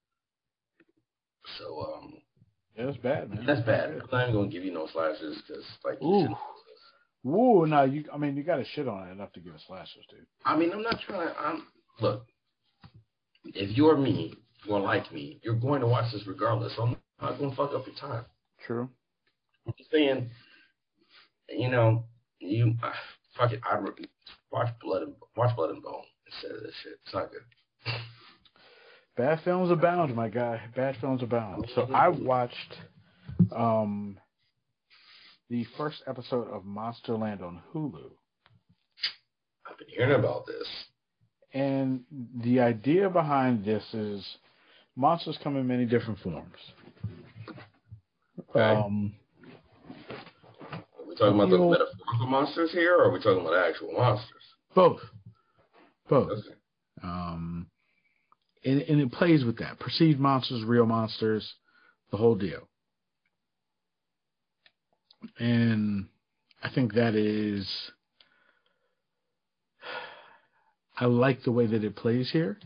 So yeah, that's bad, man. That's bad. I'm not even gonna give you no slashes because like. Ooh, no, you got to shit on it enough to give it slashes, dude. I mean, I'm not trying to. Look, if you're me, you're like me, you're going to watch this regardless. So I'm not going to fuck up your time. True. I'm saying, fuck it. I watch Blood and Bone instead of this shit. It's not good. Bad films abound, my guy. Bad films abound. So I watched the first episode of Monsterland on Hulu. I've been hearing about this. And the idea behind this is monsters come in many different forms. Okay. Are we talking about the metaphorical monsters here, or are we talking about actual monsters? Both. Okay. And it plays with that. Perceived monsters, real monsters, the whole deal. And I think that is, I like the way that it plays here.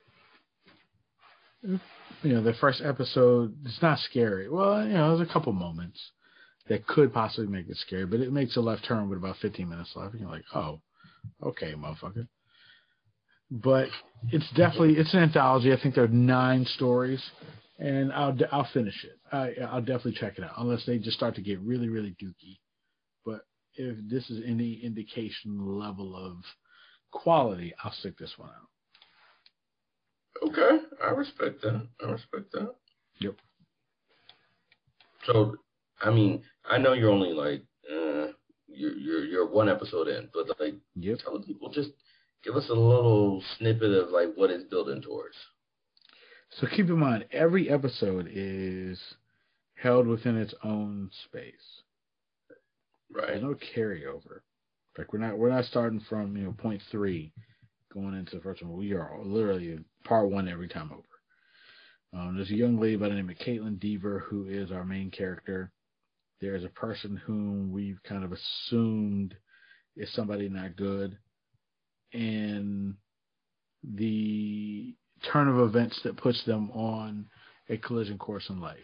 The first episode, it's not scary. Well, there's a couple moments that could possibly make it scary, but it makes a left turn with about 15 minutes left. And you're like, oh, okay, motherfucker. But it's an anthology. I think there are 9 stories. And I'll finish it. I'll definitely check it out, unless they just start to get really, really dookie. But if this is any indication level of quality, I'll stick this one out. Okay, I respect that. Yep. So, I mean, I know you're only like you're one episode in, but like, tell the people, just give us a little snippet of like what it's building towards. So keep in mind, every episode is held within its own space. Right. There's no carryover. Like we're not starting from point 3 going into the first one. We are literally part 1 every time over. There's a young lady by the name of Caitlin Deaver who is our main character. There's a person whom we've kind of assumed is somebody not good, and the turn of events that puts them on a collision course in life.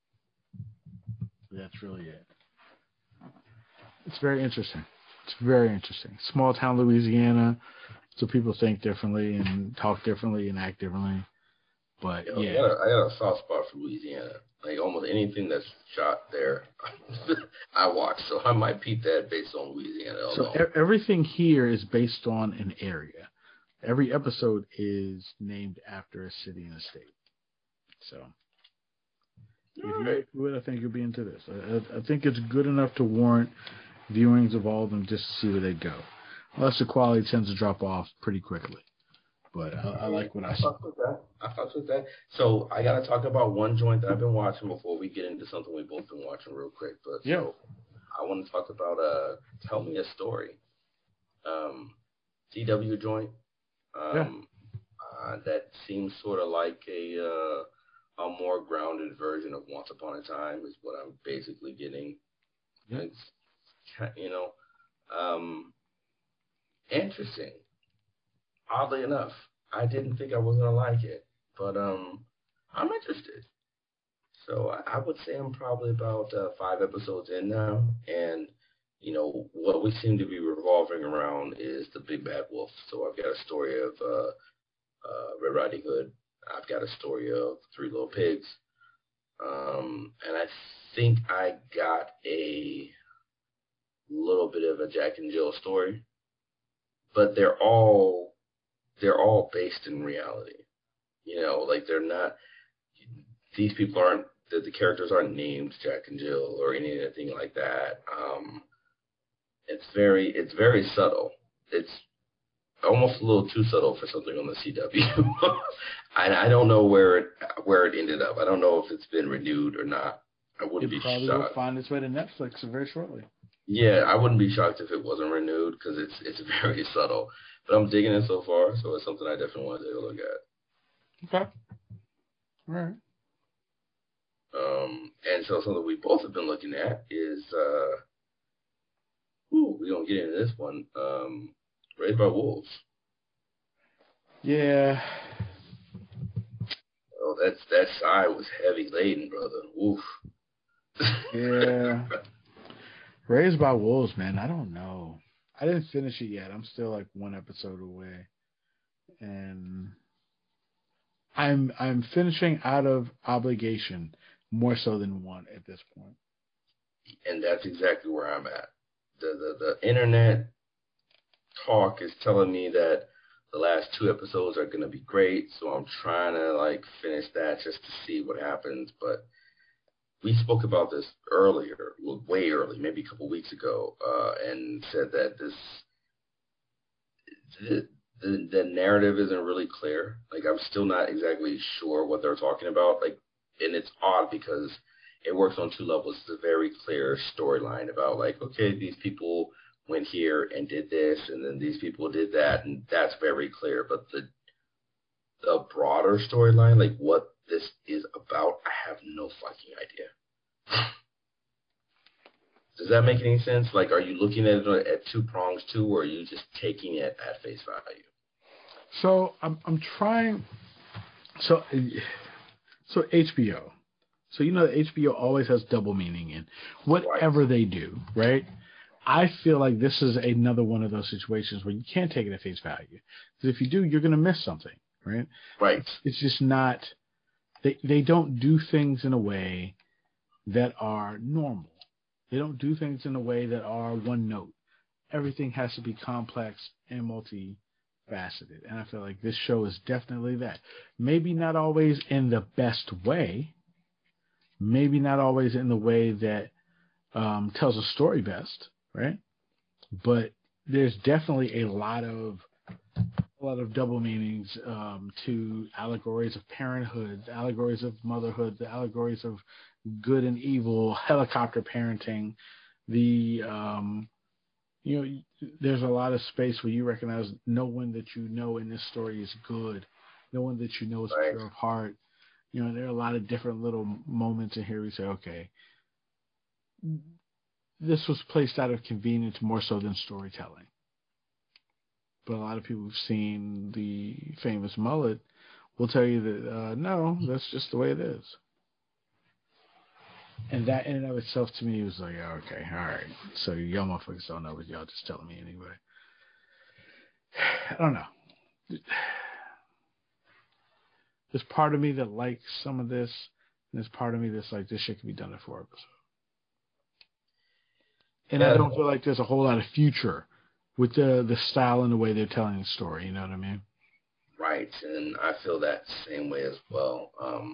That's really it. It's very interesting. Small town Louisiana, so people think differently and talk differently and act differently. But I got a soft spot for Louisiana. Like almost anything that's shot there, I watch. So I might peep that based on Louisiana. So everything here is based on an area. Every episode is named after a city and a state. So, if you're into it, I think you'll be into this. I think it's good enough to warrant viewings of all of them just to see where they go. Unless the quality tends to drop off pretty quickly. But I like what I saw. I fucked with that. So I gotta talk about one joint that I've been watching before we get into something we've both been watching real quick. But yeah. So I want to talk about Tell Me a Story. CW joint. That seems sort of like a more grounded version of Once Upon a Time is what I'm basically getting. Yeah. It's, interesting. Oddly enough, I didn't think I was gonna like it, but I'm interested. So I would say I'm probably about 5 episodes in now, and what we seem to be revolving around is the big bad wolf. So I've got a story of Red Riding Hood. I've got a story of Three Little Pigs, and I think I got a little bit of a Jack and Jill story, but they're all based in reality. Like they're not. These people aren't. The characters aren't named Jack and Jill or anything like that. It's very subtle. It's almost a little too subtle for something on the CW. I don't know where it ended up. I don't know if it's been renewed or not. I wouldn't be shocked. It probably will find its way to Netflix very shortly. Yeah, I wouldn't be shocked if it wasn't renewed because it's very subtle. But I'm digging it so far, so it's something I definitely want to take a look at. Okay. All right. And so something we both have been looking at is we're gonna get into this one. Raised by Wolves. Yeah. Oh, that sigh was heavy laden, brother. Oof. Yeah. Raised by Wolves, man. I don't know. I didn't finish it yet. I'm still like 1 episode away, and I'm finishing out of obligation more so than one at this point. And that's exactly where I'm at. The internet talk is telling me that the last 2 episodes are gonna be great, so I'm trying to finish that just to see what happens. But we spoke about this earlier, way early, maybe a couple weeks ago, and said that the narrative isn't really clear. I'm still not exactly sure what they're talking about. And it's odd because it works on 2 levels. It's a very clear storyline about okay, these people went here and did this, and then these people did that, and that's very clear. But the broader storyline, what this is about, I have no fucking idea. Does that make any sense? Are you looking at it at 2 prongs too, or are you just taking it at face value? So I'm trying. So HBO. So HBO always has double meaning in whatever they do, right? I feel like this is another one of those situations where you can't take it at face value. Because if you do, you're going to miss something, right? Right. It's just not. They don't do things in a way that are normal. They don't do things in a way that are one note. Everything has to be complex and multifaceted. And I feel like this show is definitely that. Maybe not always in the best way. Maybe not always in the way that tells a story best, right? But there's definitely a lot of double meanings to allegories of parenthood, allegories of motherhood, the allegories of good and evil, helicopter parenting. There's a lot of space where you recognize no one that you know in this story is good, no one that you know is pure of heart. There are a lot of different little moments in here we say, okay, this was placed out of convenience more so than storytelling. But a lot of people who've seen the famous mullet will tell you that, no, that's just the way it is. And that in and of itself to me was like, okay, all right. So y'all motherfuckers don't know, but y'all just telling me anyway. I don't know. There's part of me that likes some of this, and there's part of me that's like, this shit could be done in 4 episodes. And I don't feel like there's a whole lot of future with the style and the way they're telling the story. You know what I mean? Right, and I feel that same way as well.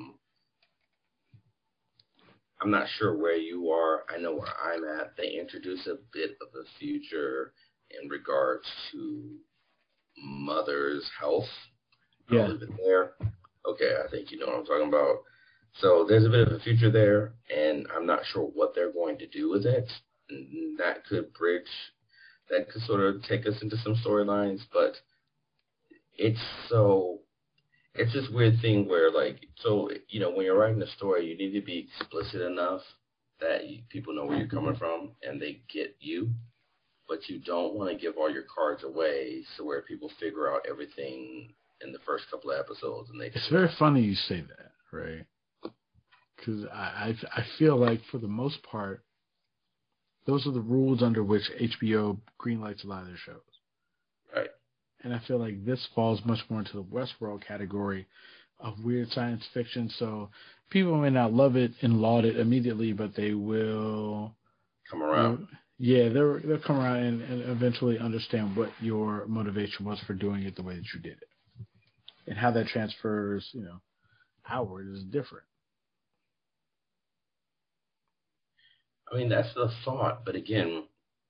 I'm not sure where you are. I know where I'm at. They introduce a bit of the future in regards to mother's health. Yeah. I'll leave it there. Okay, I think you know what I'm talking about. So there's a bit of a future there, and I'm not sure what they're going to do with it. And that could sort of take us into some storylines, but it's so it's this weird thing where, like, so, you know, when you're writing a story, you need to be explicit enough that people know where you're coming from and they get you, but you don't want to give all your cards away so where people figure out everything in the first couple of episodes. And it's very funny you say that, right? Because I feel like, for the most part, those are the rules under which HBO greenlights a lot of their shows. Right. And I feel like this falls much more into the Westworld category of weird science fiction. So people may not love it and laud it immediately, but they will come around. They'll come around and eventually understand what your motivation was for doing it the way that you did it, and how that transfers, you know, outward is different. I mean, that's the thought, but again,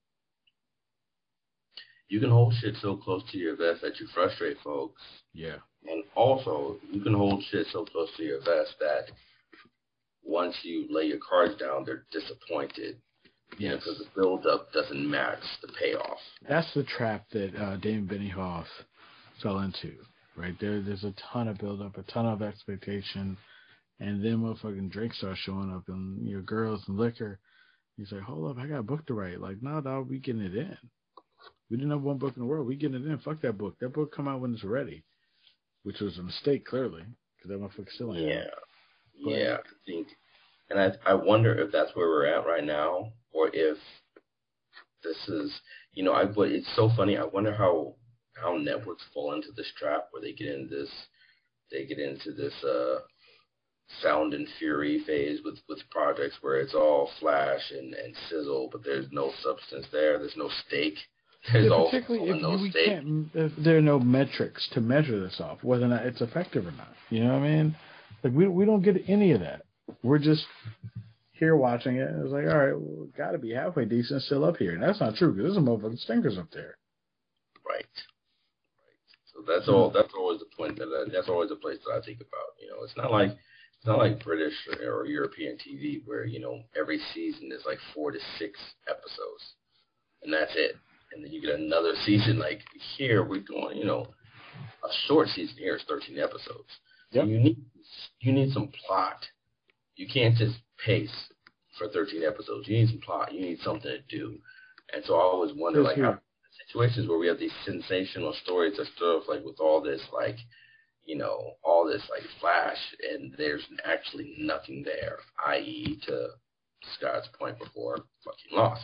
you can hold shit so close to your vest that you frustrate folks. Yeah. And also, you can hold shit so close to your vest that once you lay your cards down, they're disappointed. Yes. Because the build-up doesn't match the payoff. That's the trap that David Benioff fell into, right? There's a ton of build-up, a ton of expectation, and then motherfucking Drake starts showing up and your girls and liquor. He's like, hold up, I got a book to write. Like, no, dog, we getting it in. We didn't have one book in the world. We getting it in. Fuck that book. That book come out when it's ready, which was a mistake, clearly, because that motherfucker still ain't out. Yeah, I think, and I wonder if that's where we're at right now, or if this is, you know, it's so funny. I wonder how networks fall into this trap where they get into this sound and fury phase with projects where it's all flash and sizzle, but there's no substance there. There's no stake. There's particularly if there are no metrics to measure this off, whether or not it's effective or not. You know what I mean? Like, we don't get any of that. We're just here watching it. And it's like, all right, well, got to be halfway decent still up here. And that's not true, because there's some motherfucking stinkers up there. Right. So that's all. That's always the point. That's always the place that I think about. You know, it's not like British or European TV where, you know, every season is like 4 to 6 episodes, and that's it. And then you get another season. Like here, we're doing, you know, a short season here is 13 episodes. Yep. So you need some plot. You can't just pace for 13 episodes. You need some plot. You need something to do. And so I always wonder, like, how situations where we have these sensational stories that start off like with all this, like, you know, all this like flash, and there's actually nothing there. I.e., to Scott's point before, fucking Lost.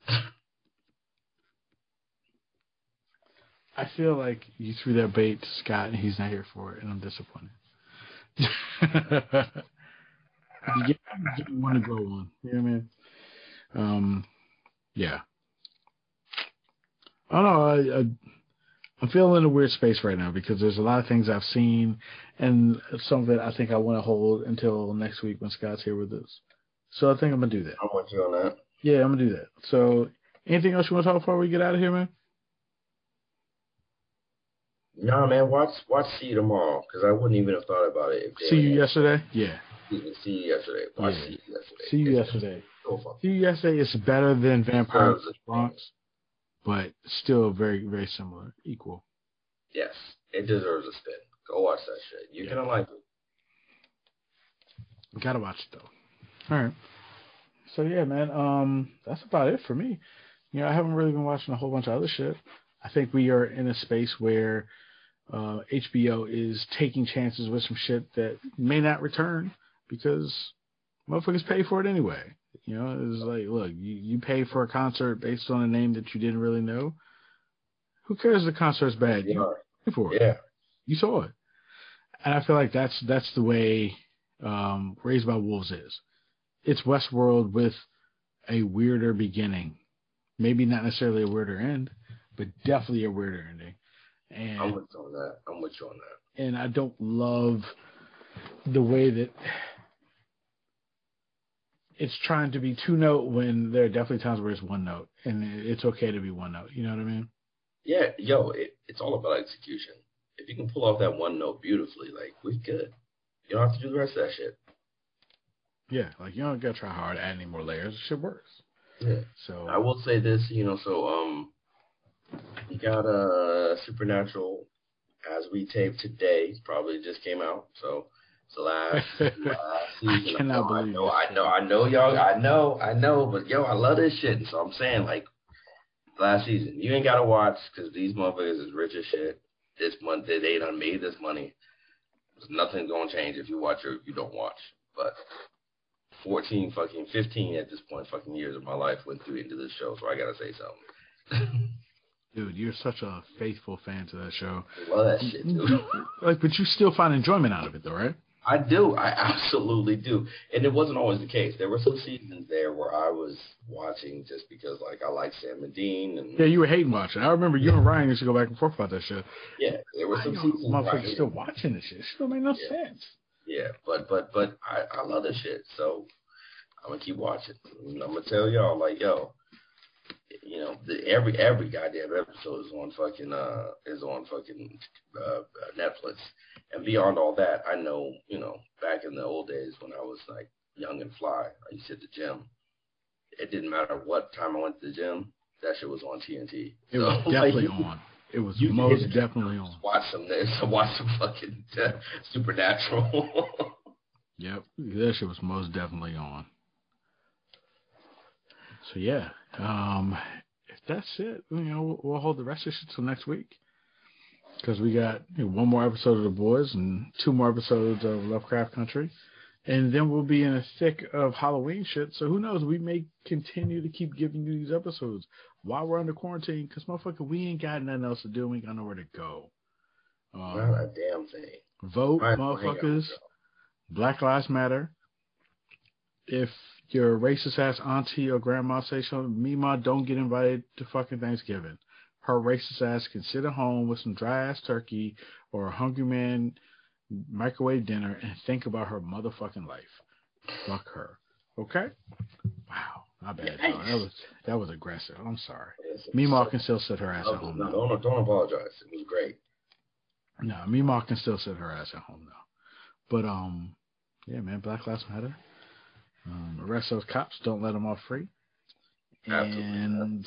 I feel like you threw that bait to Scott and he's not here for it, and I'm disappointed. You want to go on. You know what I mean? Yeah. I don't know. I'm feeling in a weird space right now because there's a lot of things I've seen, and some of it I think I want to hold until next week when Scott's here with us. So I think I'm going to do that. I'm with you on that. Yeah, I'm going to do that. So anything else you want to talk before we get out of here, man? Nah, man, watch See You Tomorrow, because I wouldn't even have thought about it. See You Yesterday? Yeah. See You Yesterday. Watch See You Yesterday. See You Yesterday. So See You Yesterday is better than Vampire Bronx, but still very, very similar, equal. Yes, it deserves a spin. Go watch that shit. You're going to like it. Gotta watch it, though. All right. So, yeah, man, that's about it for me. You know, I haven't really been watching a whole bunch of other shit. I think we are in a space where HBO is taking chances with some shit that may not return because motherfuckers pay for it anyway. You know, it's like, look, you pay for a concert based on a name that you didn't really know. Who cares if the concert's bad? You paid for it. Yeah. You saw it. And I feel like that's the way Raised by Wolves is. It's Westworld with a weirder beginning. Maybe not necessarily a weirder end, but definitely a weirder ending. And I'm with you on that. And I don't love the way that it's trying to be two note when there are definitely times where it's one note, and it's okay to be one note. You know what I mean? Yeah, it's all about execution. If you can pull off that one note beautifully, like, we good. You don't have to do the rest of that shit. Yeah, like you don't gotta try hard to add any more layers. The shit works. Yeah. So I will say this, you got Supernatural as we tape today, probably just came out. So last season. I cannot believe this. I know y'all. I know. But yo, I love this shit. And so I'm saying, like, last season, you ain't gotta watch because these motherfuckers is rich as shit. This month they done made this money. There's nothing gonna change if you watch or if you don't watch. But 15 at this point fucking years of my life went through into this show, so I gotta say something. Dude, you're such a faithful fan to that show. I love that shit, dude. Like, but you still find enjoyment out of it, though, right? I do. I absolutely do. And it wasn't always the case. There were some seasons there where I was watching just because, like, I like Sam and Dean. And, yeah, you were hating watching. I remember you and Ryan used to go back and forth about that shit. Yeah, there were some seasons where motherfuckers still watching this shit. It still make no sense. Yeah, but I love this shit. So I'm gonna keep watching. And I'm gonna tell y'all, like, yo, you know, every goddamn episode is on fucking Netflix. And beyond all that, I know, you know, back in the old days when I was like young and fly, I used to hit the gym. It didn't matter what time I went to the gym, that shit was on TNT. It was definitely on. It was most definitely on. Watch some fucking Supernatural. Yep, that shit was most definitely on. So yeah, if that's it, you know, we'll hold the rest of it till next week because we got one more episode of The Boys and 2 more episodes of Lovecraft Country, and then we'll be in the thick of Halloween shit. So who knows? We may continue to keep giving you these episodes while we're under quarantine because motherfucker, we ain't got nothing else to do. We ain't got nowhere to go. Not a damn thing. Vote, motherfuckers. Black Lives Matter. If your racist ass auntie or grandma say something, Mima, don't get invited to fucking Thanksgiving. Her racist ass can sit at home with some dry ass turkey or a Hungry Man microwave dinner and think about her motherfucking life. Fuck her. Okay? Wow. My bad. That was aggressive. I'm sorry. Mima can still sit her ass at home. No, don't apologize. It was great. No, Mima can still sit her ass at home though. But yeah, man, Black Lives Matter. Arrest those cops. Don't let them off free. And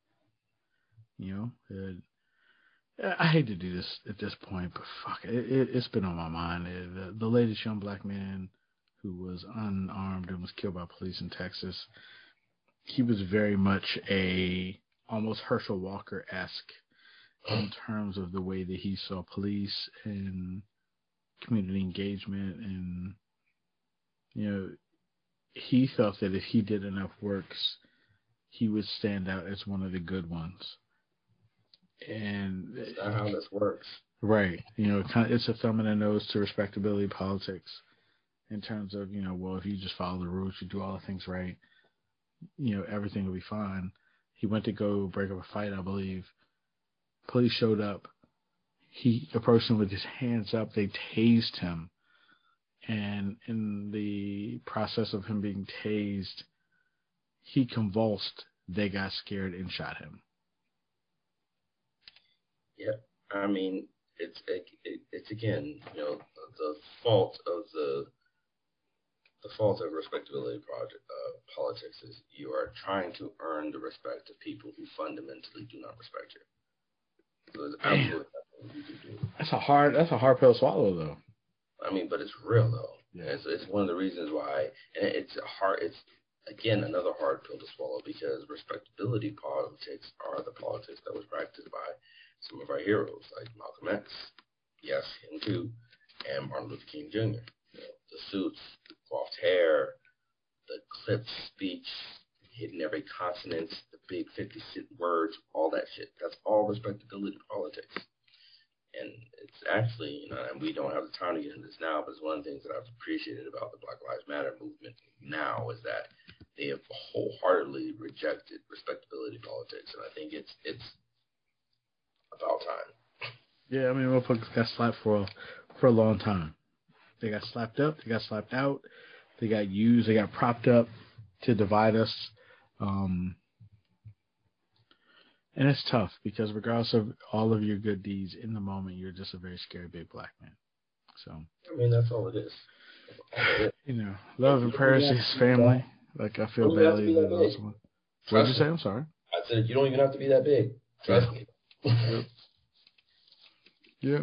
you know, I hate to do this at this point, but fuck, it's been on my mind. The latest young black man who was unarmed and was killed by police in Texas. He was very much almost Herschel Walker-esque in terms of the way that he saw police and community engagement, and you know, he felt that if he did enough works, he would stand out as one of the good ones. And that's not how this works. Right. You know, it's a thumb in the nose to respectability politics in terms of, you know, well, if you just follow the rules, you do all the things right, you know, everything will be fine. He went to go break up a fight, I believe. Police showed up. He approached him with his hands up. They tased him. And in the process of him being tased, he convulsed. They got scared and shot him. Yeah, I mean, it's again, you know, the fault of respectability politics is you are trying to earn the respect of people who fundamentally do not respect you. So it's absolutely nothing you can do. That's a hard pill to swallow, though. I mean, but it's real though. Yeah. It's one of the reasons why, and it's again another hard pill to swallow because respectability politics are the politics that was practiced by some of our heroes like Malcolm X, yes, him too, and Martin Luther King Jr. You know, the suits, the coiffed hair, the clipped speech, hitting every consonant, the big 50-cent words, all that shit. That's all respectability politics. And it's actually, you know, and we don't have the time to get into this now, but it's one of the things that I've appreciated about the Black Lives Matter movement now is that they have wholeheartedly rejected respectability politics. And I think it's about time. Yeah, I mean, motherfuckers got slapped for a long time. They got slapped up. They got slapped out. They got used. They got propped up to divide us. And it's tough because regardless of all of your good deeds, in the moment, you're just a very scary big black man. So, I mean, that's all it is. you know, love and prayers to his family. Like, I feel badly. What'd you say? I'm sorry. I said, you don't even have to be that big. Trust me. Yep.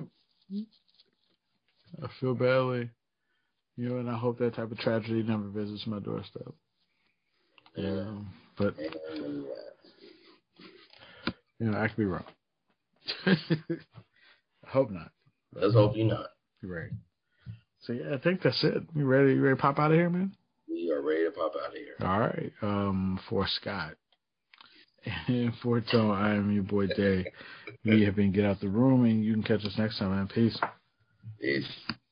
I feel badly. You know, and I hope that type of tragedy never visits my doorstep. Yeah. But, you know, I could be wrong. I hope not. Let's hope you're not. You're right. So, yeah, I think that's it. You ready to pop out of here, man? We are ready to pop out of here. All right. For Scott and for Tone, I am your boy Day. We have been Get Out the Room, and you can catch us next time, man. Peace. Peace.